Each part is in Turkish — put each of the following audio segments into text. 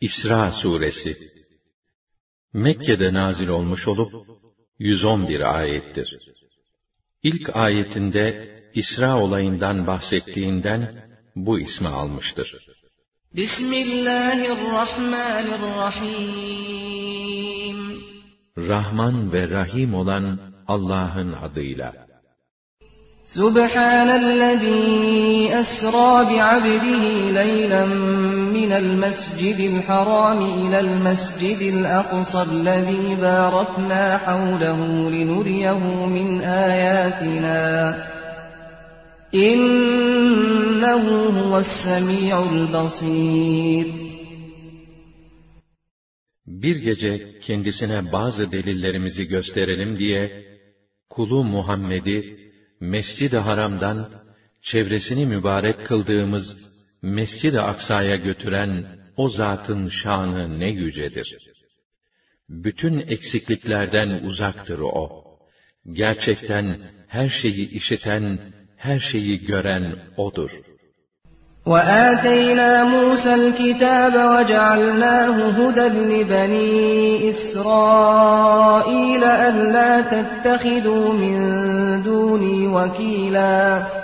İsra suresi Mekke'de nazil olmuş olup 111 ayettir. İlk ayetinde İsra olayından bahsettiğinden bu ismi almıştır. Bismillahirrahmanirrahim. Rahman ve Rahim olan Allah'ın adıyla. Subhanellezî esrâ bi'abdihi leylen minel mescidil harâmi ilel mescidil aqsallezî bâraknâ havlehu linuriyehu min âyâtinâ. İnnehu huves-semî'ul basîr. Bir gece kendisine bazı delillerimizi gösterelim diye kulu Muhammed'i Mescid-i Haram'dan çevresini mübarek kıldığımız Mescid-i Aksa'ya götüren o zatın şanı ne yücedir. Bütün eksikliklerden uzaktır o. Gerçekten her şeyi işiten, her şeyi gören odur. وَآتَيْنَا مُوسَى الْكِتَابَ وَجَعَلْنَاهُ هُدًى لِبَنِي إِسْرَائِيلَ أَلَّا تَتَّخِذُوا مِن دُونِي وَكِيلًا.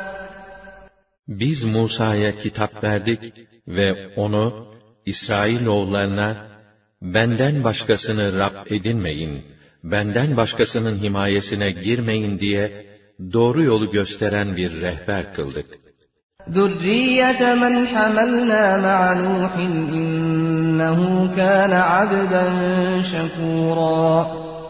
Biz Musa'ya kitap verdik ve onu İsrailoğullarına benden başkasını Rab edinmeyin, benden başkasının himayesine girmeyin diye doğru yolu gösteren bir rehber kıldık. ذُرِّيَّةَ مَنْ حَمَلْنَا مَعَ نُوحٍ إِنَّهُ كَانَ عَبْدًا شَكُورًا.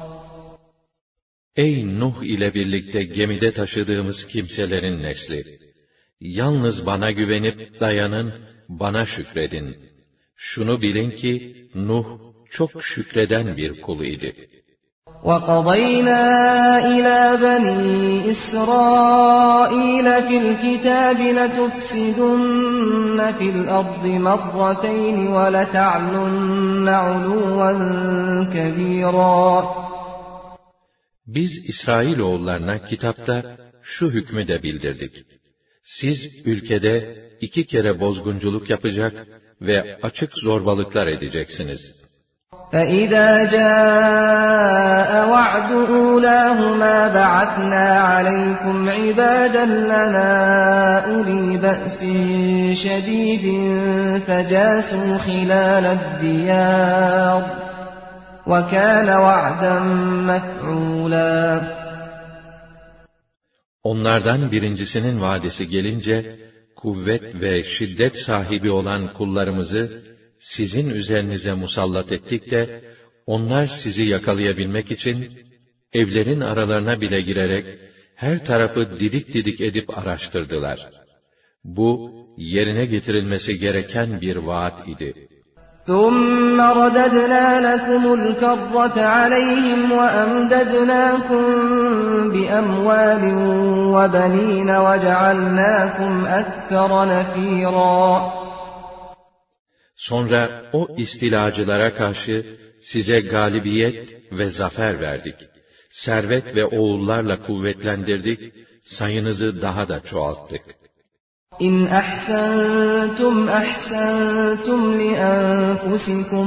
Ey Nuh ile birlikte gemide taşıdığımız kimselerin nesli! Yalnız bana güvenip dayanın, bana şükredin. Şunu bilin ki Nuh çok şükreden bir kul idi. وَقَضَيْنَا إِلَى بَنِي إِسْرَائِيلَ فِي الْكِتَابِ لَتُفْسِدُنَّ فِي الْأَرْضِ مَرَّتَيْنِ وَلَتَعْلُنَّ عُلُوًّا كَبِيرًا. Biz İsrailoğullarına kitapta şu hükmü de bildirdik. Siz ülkede 2 kere bozgunculuk yapacak ve açık zorbalıklar edeceksiniz. فَإِذَا جَاءَ وَعْدُ أُولَاهُمَا بَعَثْنَا عَلَيْكُمْ عِبَادًا لَنَا أُولِي بَأْسٍ شَدِيدٍ فَجَاسُوا خِلَالَ الدِّيَارِ وَكَانَ وَعْدًا مَفْعُولًا. Onlardan birincisinin vadesi gelince, kuvvet ve şiddet sahibi olan kullarımızı sizin üzerinize musallat ettik de, onlar sizi yakalayabilmek için, evlerin aralarına bile girerek, her tarafı didik didik edip araştırdılar. Bu, yerine getirilmesi gereken bir vaat idi. ثُمَّ رَدَدْنَا لَكُمُ الْكَرَّةَ عَلَيْهِمْ وَأَمْدَدْنَاكُمْ بِأَمْوَالٍ وَبَنِينَ وَجَعَلْنَاكُمْ أَكْثَرَ نَفِيرًا. Sonra o istilacılara karşı size galibiyet ve zafer verdik. Servet ve oğullarla kuvvetlendirdik, sayınızı daha da çoğalttık. İn ahsantum ahsantum li anfusikum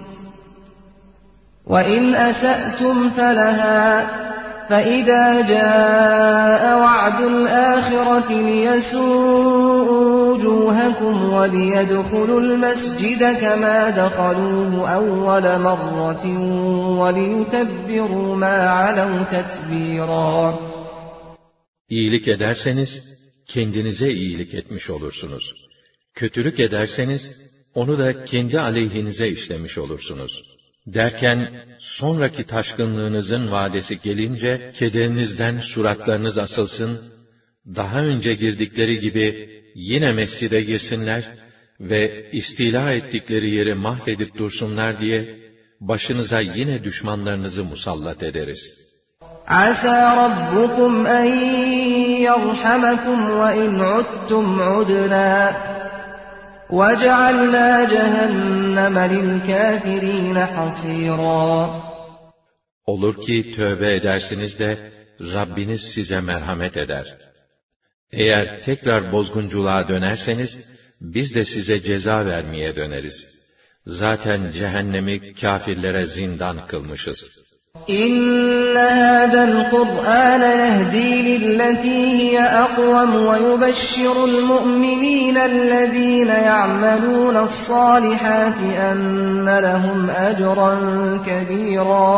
ve in asa'tum falaha فَإِذَا جَاءَ وَعْدُ الْآخِرَةِ لِيَسُوءُوا وُجُوهَكُمْ وَلِيَدْخُلُوا الْمَسْجِدَ كَمَا دَخَلُوهُ أَوَّلَ مَرَّةٍ وَلِيُتَبِّرُوا مَا عَلَوْا تَتْبِيرًا. İyilik ederseniz, kendinize iyilik etmiş olursunuz. Kötülük ederseniz, onu da kendi aleyhinize işlemiş olursunuz. Derken, sonraki taşkınlığınızın vadesi gelince, kederinizden suratlarınız asılsın, daha önce girdikleri gibi yine mescide girsinler ve istila ettikleri yeri mahvedip dursunlar diye, başınıza yine düşmanlarınızı musallat ederiz. عَسَى رَبُّكُمْ أَنْ يَرْحَمَكُمْ وَإِنْ عُدْتُمْ عُدْنَا وَجَعَلْنَا جَهَنَّمَ لِلْكَافِرِينَ حَصِيرًا. Olur ki tövbe edersiniz de Rabbiniz size merhamet eder. Eğer tekrar bozgunculuğa dönerseniz biz de size ceza vermeye döneriz. Zaten cehennemi kâfirlere zindan kılmışız. İnne hâzel Kur'âne yehdî lilletî hiye akvam ve yubeşşirul mu'minînellezîne ya'melûne's-sâlihâti enne lehum ecran kebîrâ.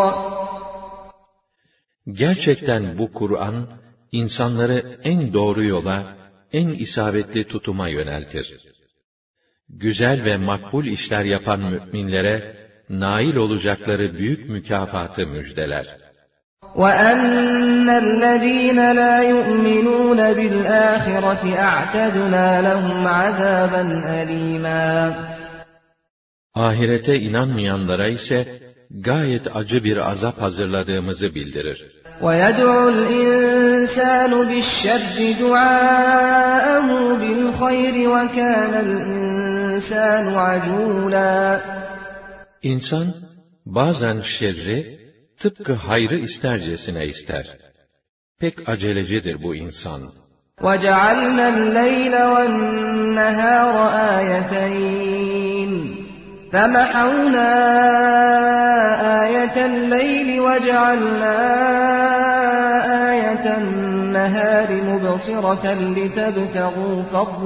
Gerçekten bu Kur'an, insanları en doğru yola, en isabetli tutuma yöneltir. Güzel ve makbul işler yapan müminlere, nail olacakları büyük mükafatı müjdeler. وَأَنَّ الَّذ۪ينَ لَا يُؤْمِنُونَ بِالْآخِرَةِ اَعْتَدْنَا لَهُمْ عَذَابًا أَل۪يمًا. Ahirete inanmayanlara ise, gayet acı bir azap hazırladığımızı bildirir. وَيَدْعُ الْاِنْسَانُ بِالشَّرِّ دُعَاءَهُ بِالْخَيْرِ وَكَانَ الْاِنْسَانُ عَجُولًا. İnsan, bazen şerri, tıpkı hayrı istercesine ister. Pek acelecidir bu insan. وَجَعَلْنَا اللَّيْلَ وَالنَّهَارَ آيَتَيْنِ فَمَحَوْنَا آيَةَ اللَّيْلِ وَجَعَلْنَا آيَةَ النَّهَارِ مُبْصِرَةً لِتَبْتَغُوا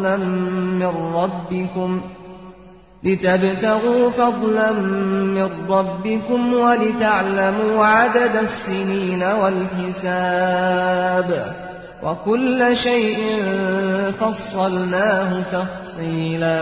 فضلا من ربكم ولتعلموا عدد السنين والحساب وكل شيء فصلناه تفصيلا.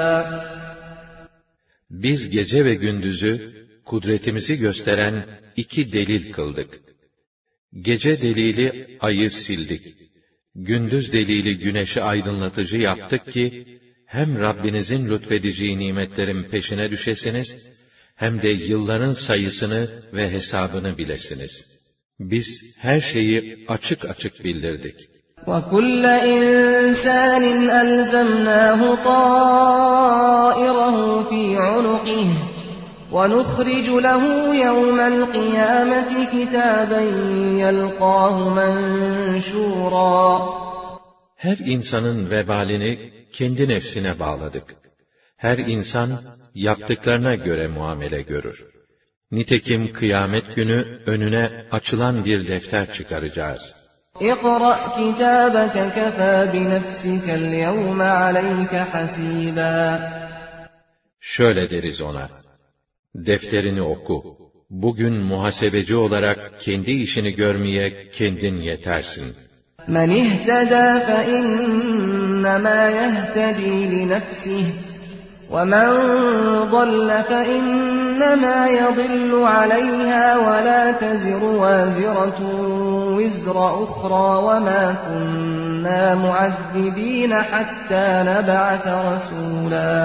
Biz gece ve gündüzü, kudretimizi gösteren iki delil kıldık. Gece delili ayı sildik. Gündüz delili güneşi aydınlatıcı yaptık ki, hem Rabbinizin lütfedeceği nimetlerin peşine düşesiniz, hem de yılların sayısını ve hesabını bilesiniz. Biz her şeyi açık açık bildirdik. وَكُلَّ إِنْسَانٍ أَلْزَمْنَاهُ طَائِرَهُ فِي عُنُقِهِ وَنُخْرِجُ لَهُ يَوْمَ الْقِيَامَةِ كِتَابًا يَلْقَاهُ مَنْشُورًا. Her insanın vebalini kendi nefsine bağladık. Her insan yaptıklarına göre muamele görür. Nitekim kıyamet günü önüne açılan bir defter çıkaracağız. اقْرَأْ كِتَابَكَ كَفَى بِنَفْسِكَ الْيَوْمَ عَلَيْكَ حَسِيبًا. Şöyle deriz ona: defterini oku. Bugün muhasebeci olarak kendi işini görmeye kendin yetersin. مَنِ اهْتَدَى فَإِنَّمَا يَهْتَدِي لِنَفْسِهِ وَمَنْ ضَلَّ فَإِنَّمَا يَضِلُّ عَلَيْهَا وَلَا تَزِرُ وَازِرَةٌ وِزْرَ أُخْرَى وَمَا كُنَّا مُعَذِّبِينَ حَتَّى نَبْعَثَ رَسُولًا.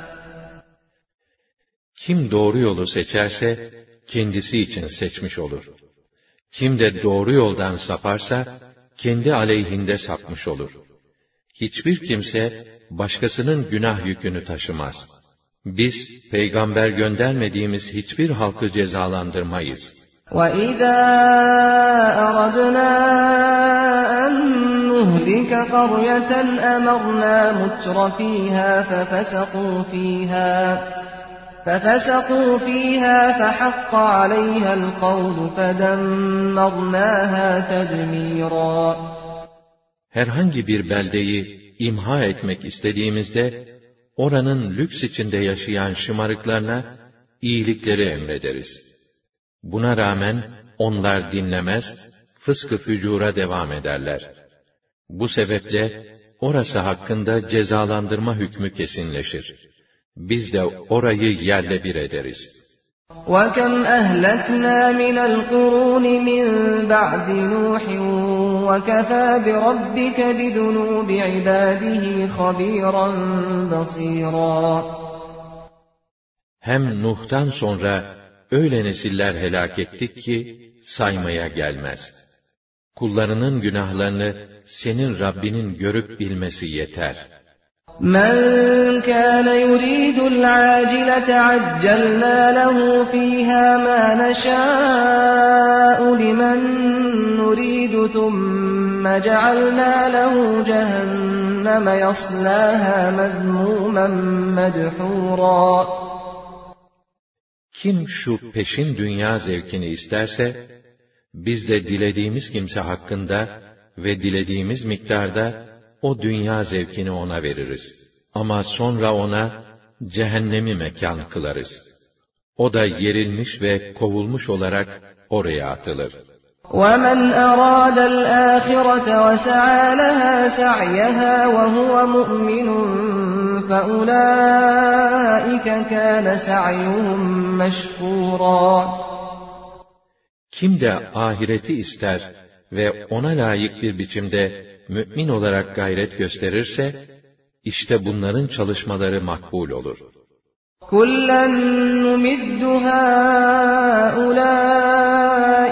Kim doğru yolu seçerse, kendisi için seçmiş olur. Kim de doğru yoldan saparsa, kendi aleyhinde sapmış olur. Hiçbir kimse, başkasının günah yükünü taşımaz. Biz, peygamber göndermediğimiz hiçbir halkı cezalandırmayız. وَإِذَا أَرَدْنَا أَنْ نُهْلِكَ قَرْيَةً أَمَرْنَا مُتْرَ فِيهَا فَفَسَقُوا فِيهَا فَحَقَّ عَلَيْهَا الْقَوْلُ فَدَمَّرْنَاهَا تَدْمِيرًا. Herhangi bir beldeyi imha etmek istediğimizde, oranın lüks içinde yaşayan şımarıklarına iyilikleri emrederiz. Buna rağmen onlar dinlemez, fıskı fücura devam ederler. Bu sebeple orası hakkında cezalandırma hükmü kesinleşir. Biz de orayı yerle bir ederiz. وَكَمْ أَهْلَكْنَا مِنَ الْقُرُونِ مِنْ بَعْدِ نُوحٍ وَكَفَى بِرَبِّكَ بِذُنُوبِ عِبَادِهِ خَبِيرًا بَصِيرًا. Hem Nuh'tan sonra öyle nesiller helak ettik ki saymaya gelmez. Kullarının günahlarını senin Rabbinin görüp bilmesi yeter. مَنْ كَانَ يُرِيدُ الْعَاجِلَةَ عَجَّلْنَا لَهُ فِيهَا مَا نَشَاءُ لِمَنْ نُرِيدُ ثُمَّ جَعَلْنَا لَهُ جَهَنَّمَ يَصْلَاهَا مَذْمُومًا مَدْحُورًا. Kim şu peşin dünya zevkini isterse, biz de dilediğimiz kimse hakkında ve dilediğimiz miktarda o dünya zevkini ona veririz. Ama sonra ona cehennemi mekan kılarız. O da yerilmiş ve kovulmuş olarak oraya atılır. وَمَنْ أَرَادَ الْآخِرَةَ وَسَعَى لَهَا سَعْيَهَا وَهُوَ مُؤْمِنٌ فَأُولَٰئِكَ كَانَ سَعْيُهُمْ مَشْكُورًا. Kim de ahireti ister ve ona layık bir biçimde mümin olarak gayret gösterirse, işte bunların çalışmaları makbul olur. كُلًّا نُّمِدُّ هَٰؤُلَاءِ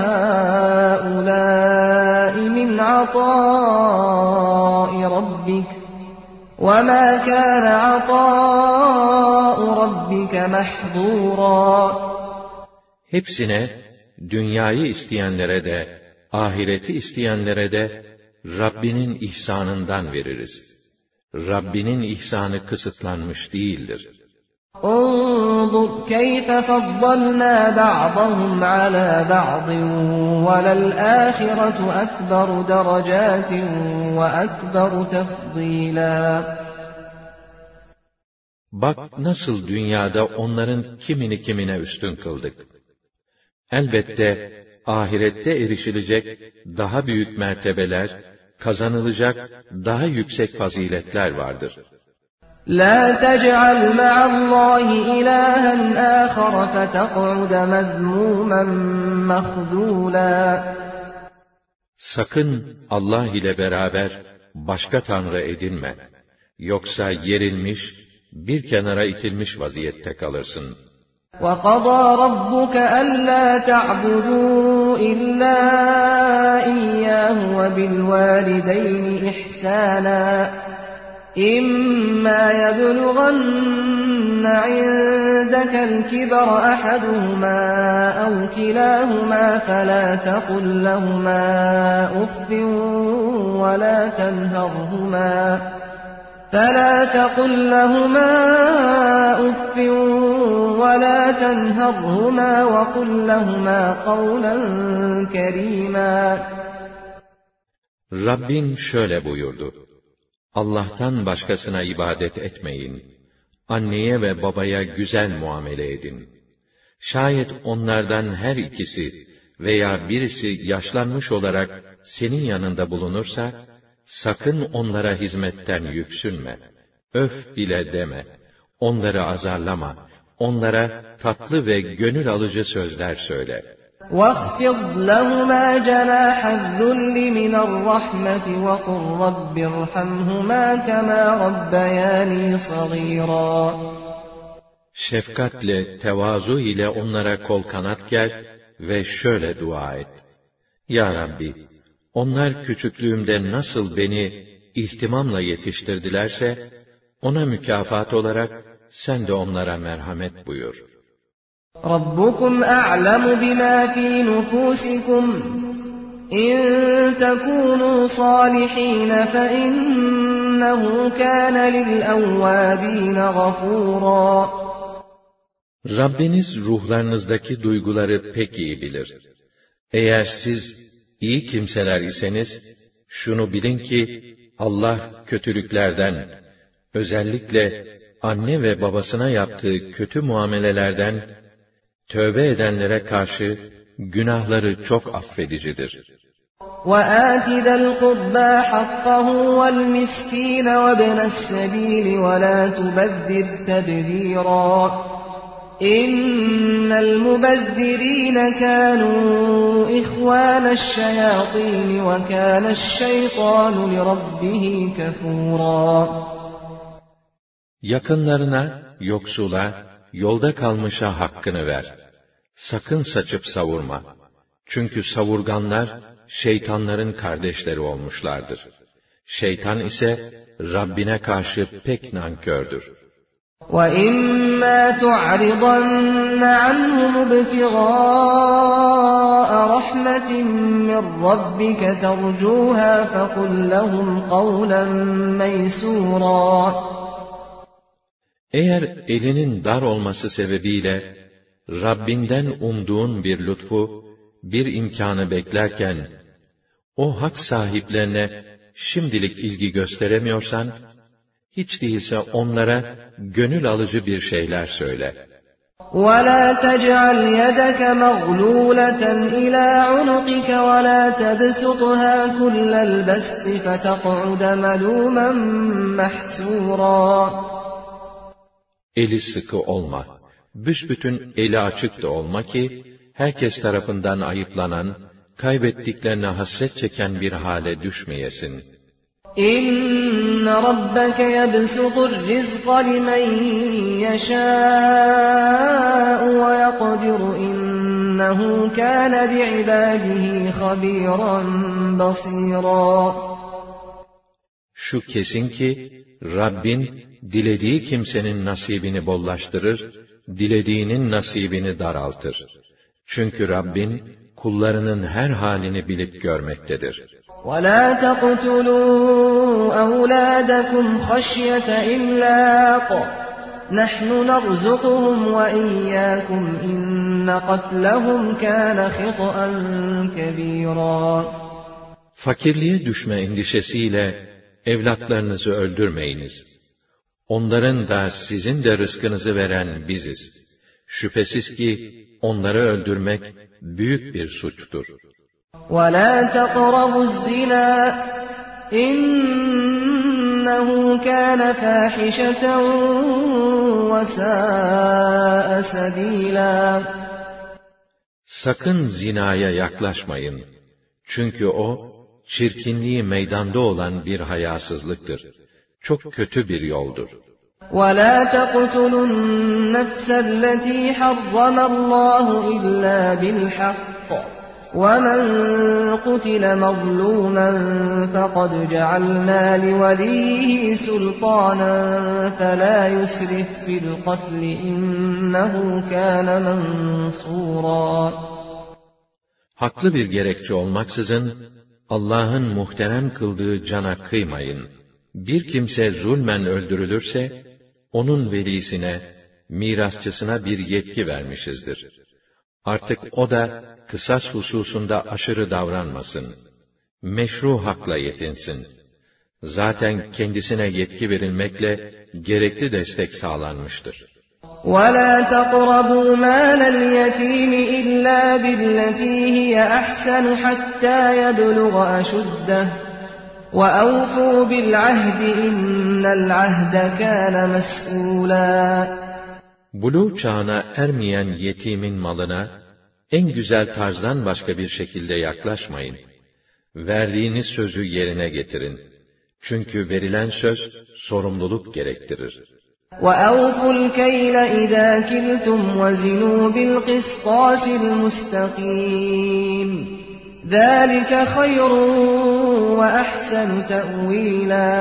وَهَٰؤُلَاءِ مِنْ عَطَاءِ رَبِّكَ وَمَا كَانَ عَطَاءُ رَبِّكَ مَحْظُورًا. Hepsine, dünyayı isteyenlere de, ahireti isteyenlere de, Rabbinin ihsanından veririz. Rabbinin ihsanı kısıtlanmış değildir. انظُرْ كَيْفَ فَضَّلْنَا بَعْضَهُمْ عَلَى بَعْضٍ وَلَلْآخِرَةُ أَكْبَرُ دَرَجَاتٍ وَأَكْبَرُ تَفْضِيلًا. Bak nasıl dünyada onların kimini kimine üstün kıldık. Elbette ahirette erişilecek daha büyük mertebeler, kazanılacak daha yüksek faziletler vardır. لَا تَجْعَلْ مَعَ اللّٰهِ إِلَٰهًا آخَرَ فَتَقْعُدَ مَذْمُومًا مَخْذُولًا. Sakın Allah ile beraber başka tanrı edinme. Yoksa yerilmiş, bir kenara itilmiş vaziyette kalırsın. وَقَضَى رَبُّكَ أَلَّا تَعْبُدُوا إِلَّا إِيَّاهُ وَبِالْوَالِدَيْنِ إِحْسَانًا إِمَّا يَبْلُغَنَّ عِندَكَ الْكِبَرَ أَحَدُهُمَا أَوْ كِلَاهُمَا فَلَا تَقُل لَّهُمَا أُفٍّ وَلَا تَنْهَرْهُمَا وَقُل لَّهُمَا قَوْلًا كَرِيمًا. Rabbin şöyle buyurdu: Allah'tan başkasına ibadet etmeyin. Anneye ve babaya güzel muamele edin. Şayet onlardan her ikisi veya birisi yaşlanmış olarak senin yanında bulunursa, sakın onlara hizmetten yüksünme. Öf bile deme. Onları azarlama. Onlara tatlı ve gönül alıcı sözler söyle. وَاخْفِضْ لَهُمَا جَنَاحَ الذُّلِّ مِنَ الرَّحْمَةِ وَقُلْ رَبِّ ارْحَمْهُمَا كَمَا رَبَّيَانِي صَغِيرًا. Şefkatle, tevazu ile onlara kol kanat ger ve şöyle dua et: Ya Rabbi, onlar küçüklüğümde nasıl beni ihtimamla yetiştirdilerse, ona mükafat olarak sen de onlara merhamet buyur. رَبُّكُمْ أَعْلَمُ بِمَا فِي نُفُوسِكُمْ إِن تَكُونُوا صَالِحِينَ فَإِنَّهُ كَانَ لِلْأَوَّابِينَ غَفُورًا. Rabbiniz ruhlarınızdaki duyguları pek iyi bilir. Eğer siz iyi kimseler iseniz, şunu bilin ki Allah kötülüklerden, özellikle anne ve babasına yaptığı kötü muamelelerden, tövbe edenlere karşı günahları çok affedicidir. وَآتِ ذَا الْقُرْبَى حَقَّهُ وَالْمِسْكِينَ وَابْنَ السَّبِيلِ وَلَا تُبَذِّرْ تَبْذِيرًا إِنَّ الْمُبَذِّرِينَ كَانُوا إِخْوَانَ الشَّيَاطِينِ وَكَانَ الشَّيْطَانُ لِرَبِّهِ كَفُورًا. Yakınlarına, yoksula, yolda kalmışa hakkını ver. Sakın saçıp savurma. Çünkü savurganlar, şeytanların kardeşleri olmuşlardır. Şeytan ise, Rabbine karşı pek nankördür. وَإِمَّا تُعْرِضَنَّ عَنْهُمُ ابْتِغَاءَ رَحْمَةٍ مِّن رَّبِّكَ تَرْجُوهَا فَقُل لَّهُمْ قَوْلًا مَّيْسُورًا. Eğer elinin dar olması sebebiyle, Rabbinden umduğun bir lütfu, bir imkanı beklerken, o hak sahiplerine şimdilik ilgi gösteremiyorsan, hiç değilse onlara gönül alıcı bir şeyler söyle. وَلَا تَجْعَلْ يَدَكَ مَغْلُولَةً إِلَى عُنُقِكَ وَلَا تَبْسُطْهَا كُلَّ الْبَسْطِ فَتَقْعُدَ مَلُومًا مَحْسُورًا. Eli sıkı olma, büsbütün eli açık da olma ki, herkes tarafından ayıplanan, kaybettiklerine hasret çeken bir hale düşmeyesin. İnne rabbeke yebsutur rizqa limen yeşâ'u ve yakdiru innehu kâne bi'ibâdihi habîran basîrâ. Şu kesin ki, Rabbin, dilediği kimsenin nasibini bollaştırır, dilediğinin nasibini daraltır. Çünkü Rabbin, kullarının her halini bilip görmektedir. وَلَا تَقْتُلُوا أَوْلَادَكُمْ خَشْيَةَ إِمْلَاقٍ نَحْنُ نَرْزُقُهُمْ وَإِيَّاكُمْ إِنَّ قَتْلَهُمْ كَانَ خِطْئًا كَبِيرًا. Fakirliğe düşme endişesiyle evlatlarınızı öldürmeyiniz. Onların da sizin de rızkınızı veren biziz. Şüphesiz ki onları öldürmek büyük bir suçtur. وَلَا تَقْرَبُوا الزِّنَا إِنَّهُ كَانَ فَاحِشَةً وَسَاءَ سَبِيلًا. Sakın zinaya yaklaşmayın. Çünkü o, çirkinliği meydanda olan bir hayasızlıktır. Çok kötü bir yoldur. وَلَا تَقْتُلُوا النَّفْسَ الَّتِي حَرَّمَ اللّٰهُ إِلَّا بِالْحَقِّ وَمَنْ قُتِلَ مَظْلُومًا فَقَدْ جَعَلْنَا لِوَلِيِّهِ سُلْطَانًا فَلَا يُسْرِفْ فِي الْقَتْلِ إِنَّهُ كَانَ مَنْصُورًا. Haklı bir gerekçe olmaksızın, Allah'ın muhterem kıldığı cana kıymayın. Bir kimse zulmen öldürülürse, onun velisine, mirasçısına bir yetki vermişizdir. Artık o da, kısas hususunda aşırı davranmasın. Meşru hakla yetinsin. Zaten kendisine yetki verilmekle, gerekli destek sağlanmıştır. وَلَا تَقْرَبُوا مَالَ الْيَتِيمِ إِلَّا بِالَّتِي هِيَ أَحْسَنُ حَتَّى يَبْلُغَ أَشُدَّهُ وَأَوْفُوا بِالْعَهْدِ إِنَّ الْعَهْدَ كَانَ مَسْئُولًا. Buluğ çağına ermeyen yetimin malına, en güzel tarzdan başka bir şekilde yaklaşmayın. Verdiğiniz sözü yerine getirin. Çünkü verilen söz, sorumluluk gerektirir. وَأَوْفُوا الْكَيْلَ إِذَا كِلْتُمْ وَزِنُوا بِالْقِسْطَاسِ الْمُسْتَقِيمِ ذَٰلِكَ خَيْرٌ وَأَحْسَنُ تَأْوِيلًا.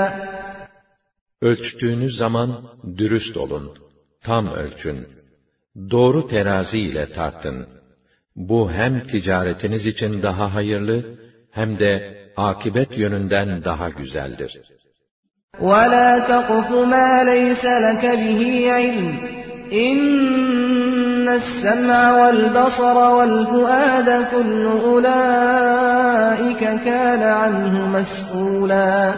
Ölçtüğünüz zaman dürüst olun, tam ölçün. Doğru terazi ile tartın. Bu hem ticaretiniz için daha hayırlı, hem de akibet yönünden daha güzeldir. وَلَا تَقْفُ مَا لَيْسَ لَكَ بِهِ عِلْمٌ إِنَّ السَّمْعَ وَالْبَصَرَ وَالْفُؤَادَ كُلُّ أُولَٰئِكَ كَانَ عَنْهُ مَسْئُولًا.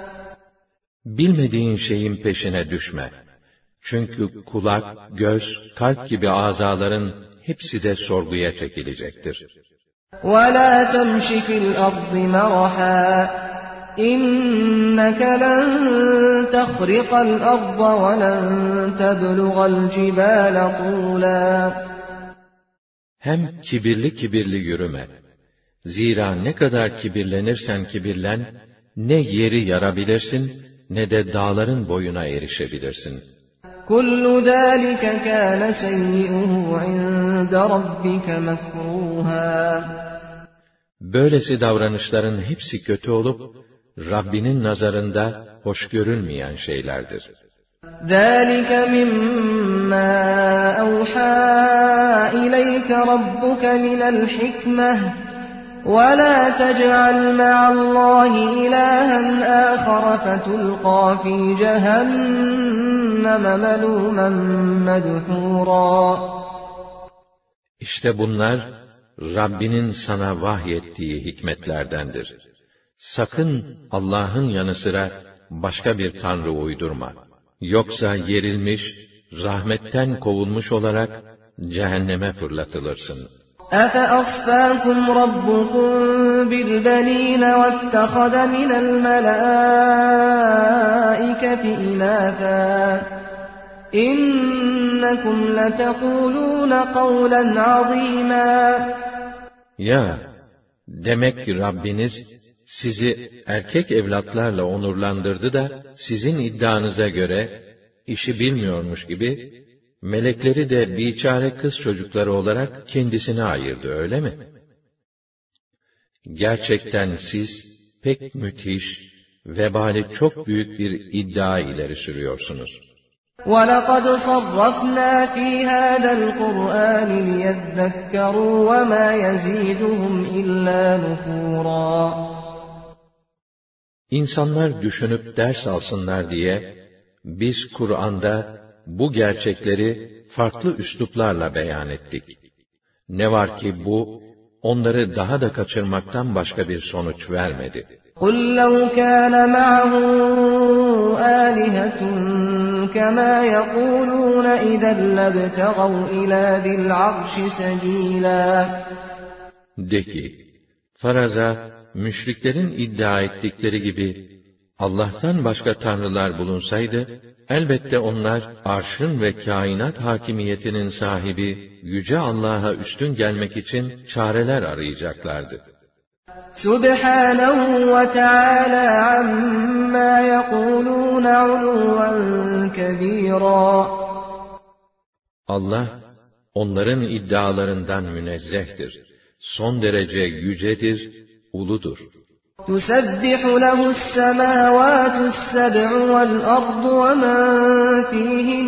Bilmediğin şeyin peşine düşme. Çünkü kulak, göz, kalp gibi azaların hepsi de sorguya çekilecektir. وَلَا تَمْشِ فِي الْأَرْضِ مَرَحًا إِنَّكَ لَن تَخْرِقَ الْأَرْضَ وَلَن تَبْلُغَ الْجِبَالَ طُولًا. Hem kibirli yürüme. Zira ne kadar kibirlenirsen kibirlen, ne yeri yarabilirsin, ne de dağların boyuna erişebilirsin. كُلُّ ذَٰلِكَ كَانَ سَيِّئُهُ عِندَ رَبِّكَ مَكْرُوهًا. Böylesi davranışların hepsi kötü olup, Rabbinin nazarında hoş görülmeyen şeylerdir. ذَٰلِكَ مِمَّا أَوْحَىٰ إِلَيْكَ رَبُّكَ مِنَ الْحِكْمَةِ وَلَا تَجْعَلْ مَعَ اللّٰهِ إِلَٰهًا آخَرَ فَتُلْقَىٰ فِي جَهَنَّمَ مَلُومًا مَدْحُورًا. İşte bunlar, Rabbinin sana vahyettiği hikmetlerdendir. Sakın Allah'ın yanı sıra başka bir tanrı uydurma. Yoksa yerilmiş, rahmetten kovulmuş olarak cehenneme fırlatılırsın. أَفَأَصْفَاكُمْ رَبُّكُمْ بِالْبَنِينَ وَاتَّخَذَ مِنَ الْمَلَائِكَةِ إِنَاثًا إِنَّكُمْ لَتَقُولُونَ قَوْلًا عَظِيمًا. Ya, demek ki Rabbiniz sizi erkek evlatlarla onurlandırdı da sizin iddianıza göre işi bilmiyormuş gibi melekleri de biçare kız çocukları olarak kendisine ayırdı, öyle mi? Gerçekten siz pek müthiş, vebali çok büyük bir iddia ileri sürüyorsunuz. وَلَقَدْ صَرَّفْنَا فِي هَذَا الْقُرْآنِ لِيَذَّكَّرُوا وَمَا يَزِيدُهُمْ إِلَّا نُفُورًا. İnsanlar düşünüp ders alsınlar diye, biz Kur'an'da bu gerçekleri farklı üsluplarla beyan ettik. Ne var ki bu, onları daha da kaçırmaktan başka bir sonuç vermedi. قُلْ لَوْ كَانَ مَعَهُ آلِهَةٌ كَمَا يَقُولُونَ إِذًا لَابْتَغَوْا إِلَى ذِي الْعَرْشِ سَبِيلًا. De ki, faraza, müşriklerin iddia ettikleri gibi, Allah'tan başka tanrılar bulunsaydı, elbette onlar, arşın ve kainat hakimiyetinin sahibi, yüce Allah'a üstün gelmek için çareler arayacaklardı. Subhanahu ve Teala amma yekulun uluven kebira. Allah, onların iddialarından münezzehtir. Son derece yücedir, uludur. تُسَبِّحُ لَهُ السَّمَاوَاتُ السَّبْعُ وَالْأَرْضُ وَمَنْ فِيهِنَّ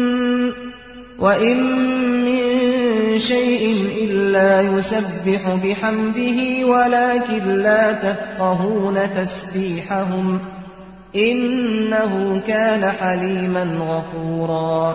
وَإِنْ مِنْ شَيْءٍ إِلَّا يُسَبِّحُ بِحَمْدِهِ وَلَكِنْ لَا تَفْقَهُونَ تَسْبِيحَهُمْ إِنَّهُ كَانَ حَلِيمًا غَفُورًا.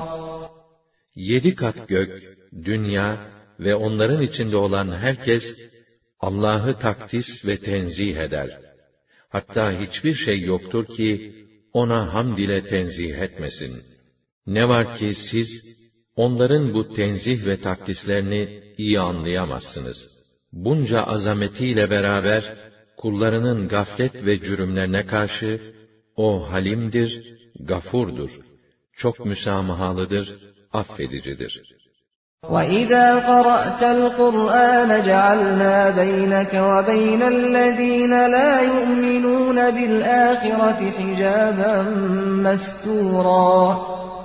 7 kat gök, dünya ve onların içinde olan herkes, Allah'ı takdis ve tenzih eder. Hatta hiçbir şey yoktur ki, ona hamd ile tenzih etmesin. Ne var ki siz, onların bu tenzih ve takdislerini iyi anlayamazsınız. Bunca azametiyle beraber, kullarının gaflet ve cürümlerine karşı, o halimdir, gafurdur, çok müsamahalıdır, affedicidir. وَإِذَا قَرَأْتَ الْقُرْآنَ جَعَلْنَا بَيْنَكَ وَبَيْنَ الَّذِينَ لَا يُؤْمِنُونَ بِالْآخِرَةِ حِجَابًا مَسْتُورًا.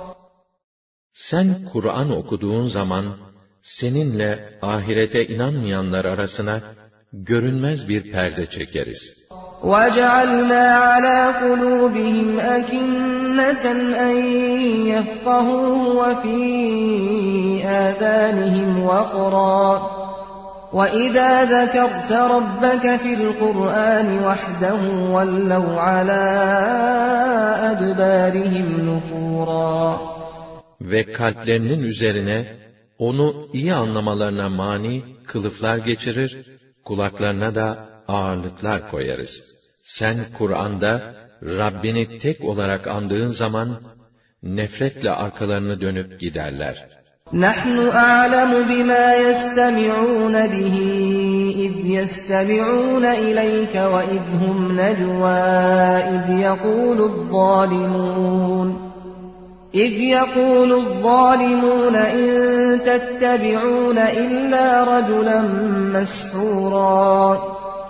Sen Kur'an okuduğun zaman, seninle ahirete inanmayanlar arasına görünmez bir perde çekeriz. وَجَعَلْنَا عَلَى قُلُوبِهِمْ أَكِنَّةً أَنْ يَفْقَهُوهُ وَفِي آذَانِهِمْ وَقْرًا وَإِذَا ذَكَرْتَ رَبَّكَ فِي الْقُرْآنِ وَحْدَهُ وَلَّوْا عَلَى أَدْبَارِهِمْ نُفُورًا. Ve kalplerinin üzerine, onu iyi anlamalarına mani kılıflar geçirir, kulaklarına da ağırlıklar koyarız. Sen Kur'an'da Rabbini tek olarak andığın zaman nefretle arkalarını dönüp giderler. نَحْنُ أَعْلَمُ بِمَا يَسْتَمِعُونَ بِهِ إِذْ يَسْتَمِعُونَ إِلَيْكَ وَإِذْ هُمْ نَجْوَى إِذْ يَقُولُ الظَّالِمُونَ إِن تَتَّبِعُونَ إِلَّا رَجُلًا مَسْحُورًا.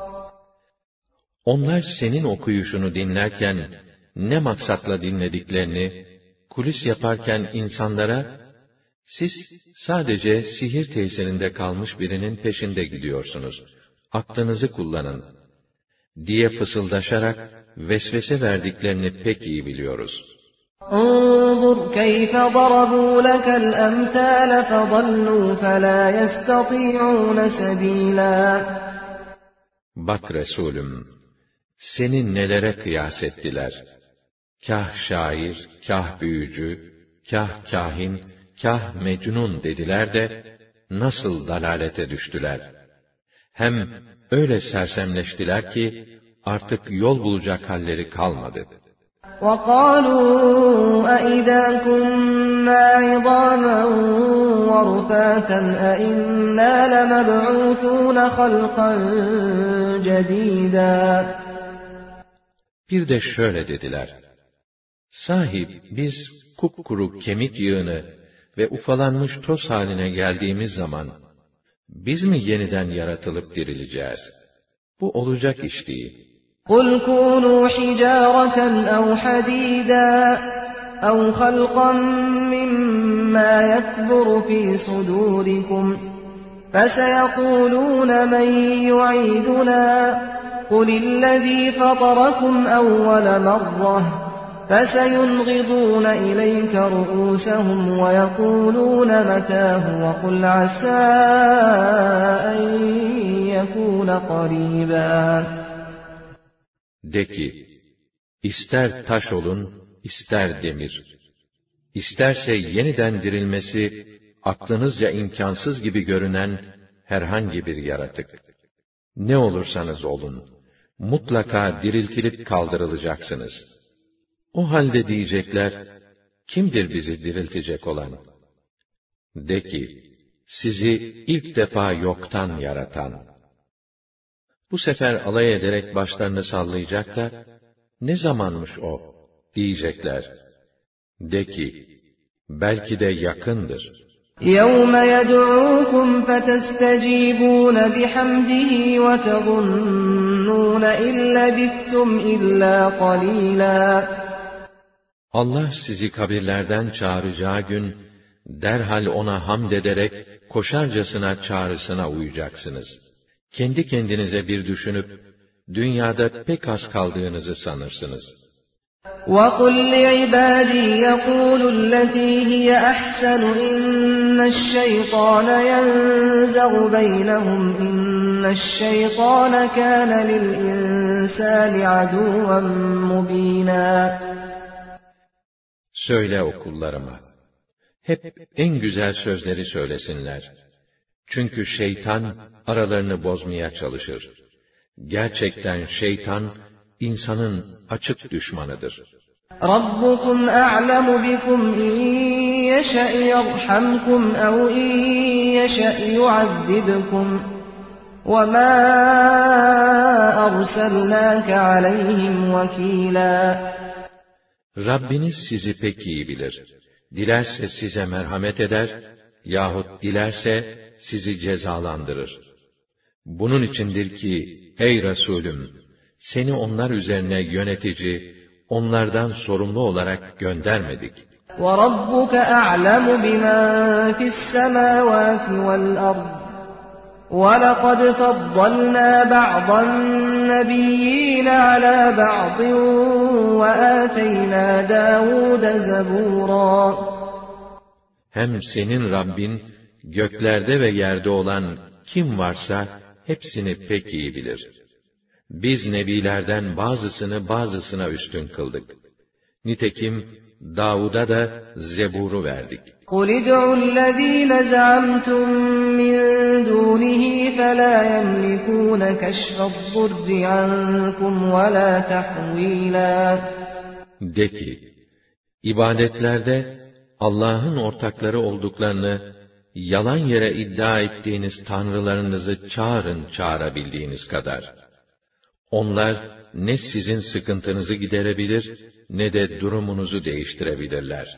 Onlar senin okuyuşunu dinlerken, ne maksatla dinlediklerini, kulis yaparken insanlara, siz sadece sihir tesirinde kalmış birinin peşinde gidiyorsunuz, aklınızı kullanın, diye fısıldaşarak vesvese verdiklerini pek iyi biliyoruz. انظُرْ كَيْفَ ضَرَبُوا لَكَ الْأَمْثَالَ فَضَلُّوا فَلَا يَسْتَطِيعُونَ سَبِيلًا. Bak Resulüm, seni nelere kıyas ettiler? Kâh şair, kâh büyücü, kâh kâhin, kâh mecnun dediler de, nasıl dalalete düştüler. Hem öyle sersemleştiler ki artık yol bulacak halleri kalmadı. وَقَالُوا أَإِذَا كُنَّا عِظَامًا وَرُفَاتًا أَإِنَّا لَمَبْعُوثُونَ خَلْقًا جَدِيدًا. Bir de şöyle dediler: Sahip biz kupkuru kemik yığını ve ufalanmış toz haline geldiğimiz zaman, biz mi yeniden yaratılıp dirileceğiz? Bu olacak iş değil. قُلْ كُونُوا حِجَارَةً أَوْ حَدِيدًا أَوْ خَلْقًا مِّمَّا يَكْبُرُ فِي صُدُورِكُمْ فَسَيَقُولُونَ مَن يُعِيدُنَا قُلِ الَّذِي فَطَرَكُمْ أَوَّلَ مَرَّةٍ فَسَيُنْغِضُونَ إِلَيْكَ رُءُوسَهُمْ وَيَقُولُونَ مَتَىٰ هُوَ قُلْ عَسَىٰ أَن يَكُونَ قَرِيبًا. De ki, ister taş olun, ister demir. İsterse yeniden dirilmesi, aklınızca imkansız gibi görünen herhangi bir yaratık. Ne olursanız olun, mutlaka diriltilip kaldırılacaksınız. O halde diyecekler, kimdir bizi diriltecek olan? De ki, sizi ilk defa yoktan yaratan. Bu sefer alay ederek başlarını sallayacak da, ne zamanmış o, diyecekler. De ki, belki de yakındır. يَوْمَ يَدْعُوكُمْ فَتَسْتَجِيبُونَ بِحَمْدِهِ وَتَظُنُّونَ إِن لَّبِثْتُمْ إِلَّا قَلِيلًا. Allah sizi kabirlerden çağıracağı gün, derhal ona hamd ederek, koşarcasına çağrısına uyacaksınız. Kendi kendinize bir düşünüp, dünyada pek az kaldığınızı sanırsınız. وَقُلْ لِعِبَادِي يَقُولُوا الَّتِي هِيَ أَحْسَنُ إِنَّ الشَّيْطَانَ يَنزَغُ بَيْنَهُمْ إِنَّ الشَّيْطَانَ كَانَ لِلْإِنسَانِ عَدُوًّا مُّبِينًا. Söyle o kullarıma, hep en güzel sözleri söylesinler. Çünkü şeytan aralarını bozmaya çalışır. Gerçekten şeytan, insanın açık düşmanıdır. رَبُّكُمْ أَعْلَمُ بِكُمْ إِن يَشَأْ يَرْحَمْكُمْ أَوْ إِن يَشَأْ يُعَذِّبْكُمْ وَمَا أَرْسَلْنَاكَ عَلَيْهِمْ وَكِيلًا. Rabbiniz sizi pek iyi bilir. Dilerse size merhamet eder, yahut dilerse sizi cezalandırır. Bunun içindir ki, ey Resulüm, seni onlar üzerine yönetici, onlardan sorumlu olarak göndermedik. وَرَبُّكَ أَعْلَمُ بِمَنْ فِي السَّمَاوَاتِ وَالْأَرْضِ وَلَقَدْ فَضَّلْنَا بَعْضَ النَّبِيِّينَ عَلَى بَعْضٍ وَآتَيْنَا دَاوُودَ زَبُورًا. Hem senin Rabbin, göklerde ve yerde olan kim varsa, hepsini pek iyi bilir. Biz nebilerden bazısını bazısına üstün kıldık. Nitekim Davud'a da Zebur'u verdik. قُلِ ادْعُوا الَّذ۪ينَ زَعَمْتُمْ مِنْ دُونِهِ فَلَا يَمْلِكُونَ كَشْفَ الضُّرِّ عَنْكُمْ وَلَا تَحْوِيلًا. De ki, ibadetlerde Allah'ın ortakları olduklarını, yalan yere iddia ettiğiniz tanrılarınızı çağırın çağırabildiğiniz kadar. Onlar ne sizin sıkıntınızı giderebilir, ne de durumunuzu değiştirebilirler.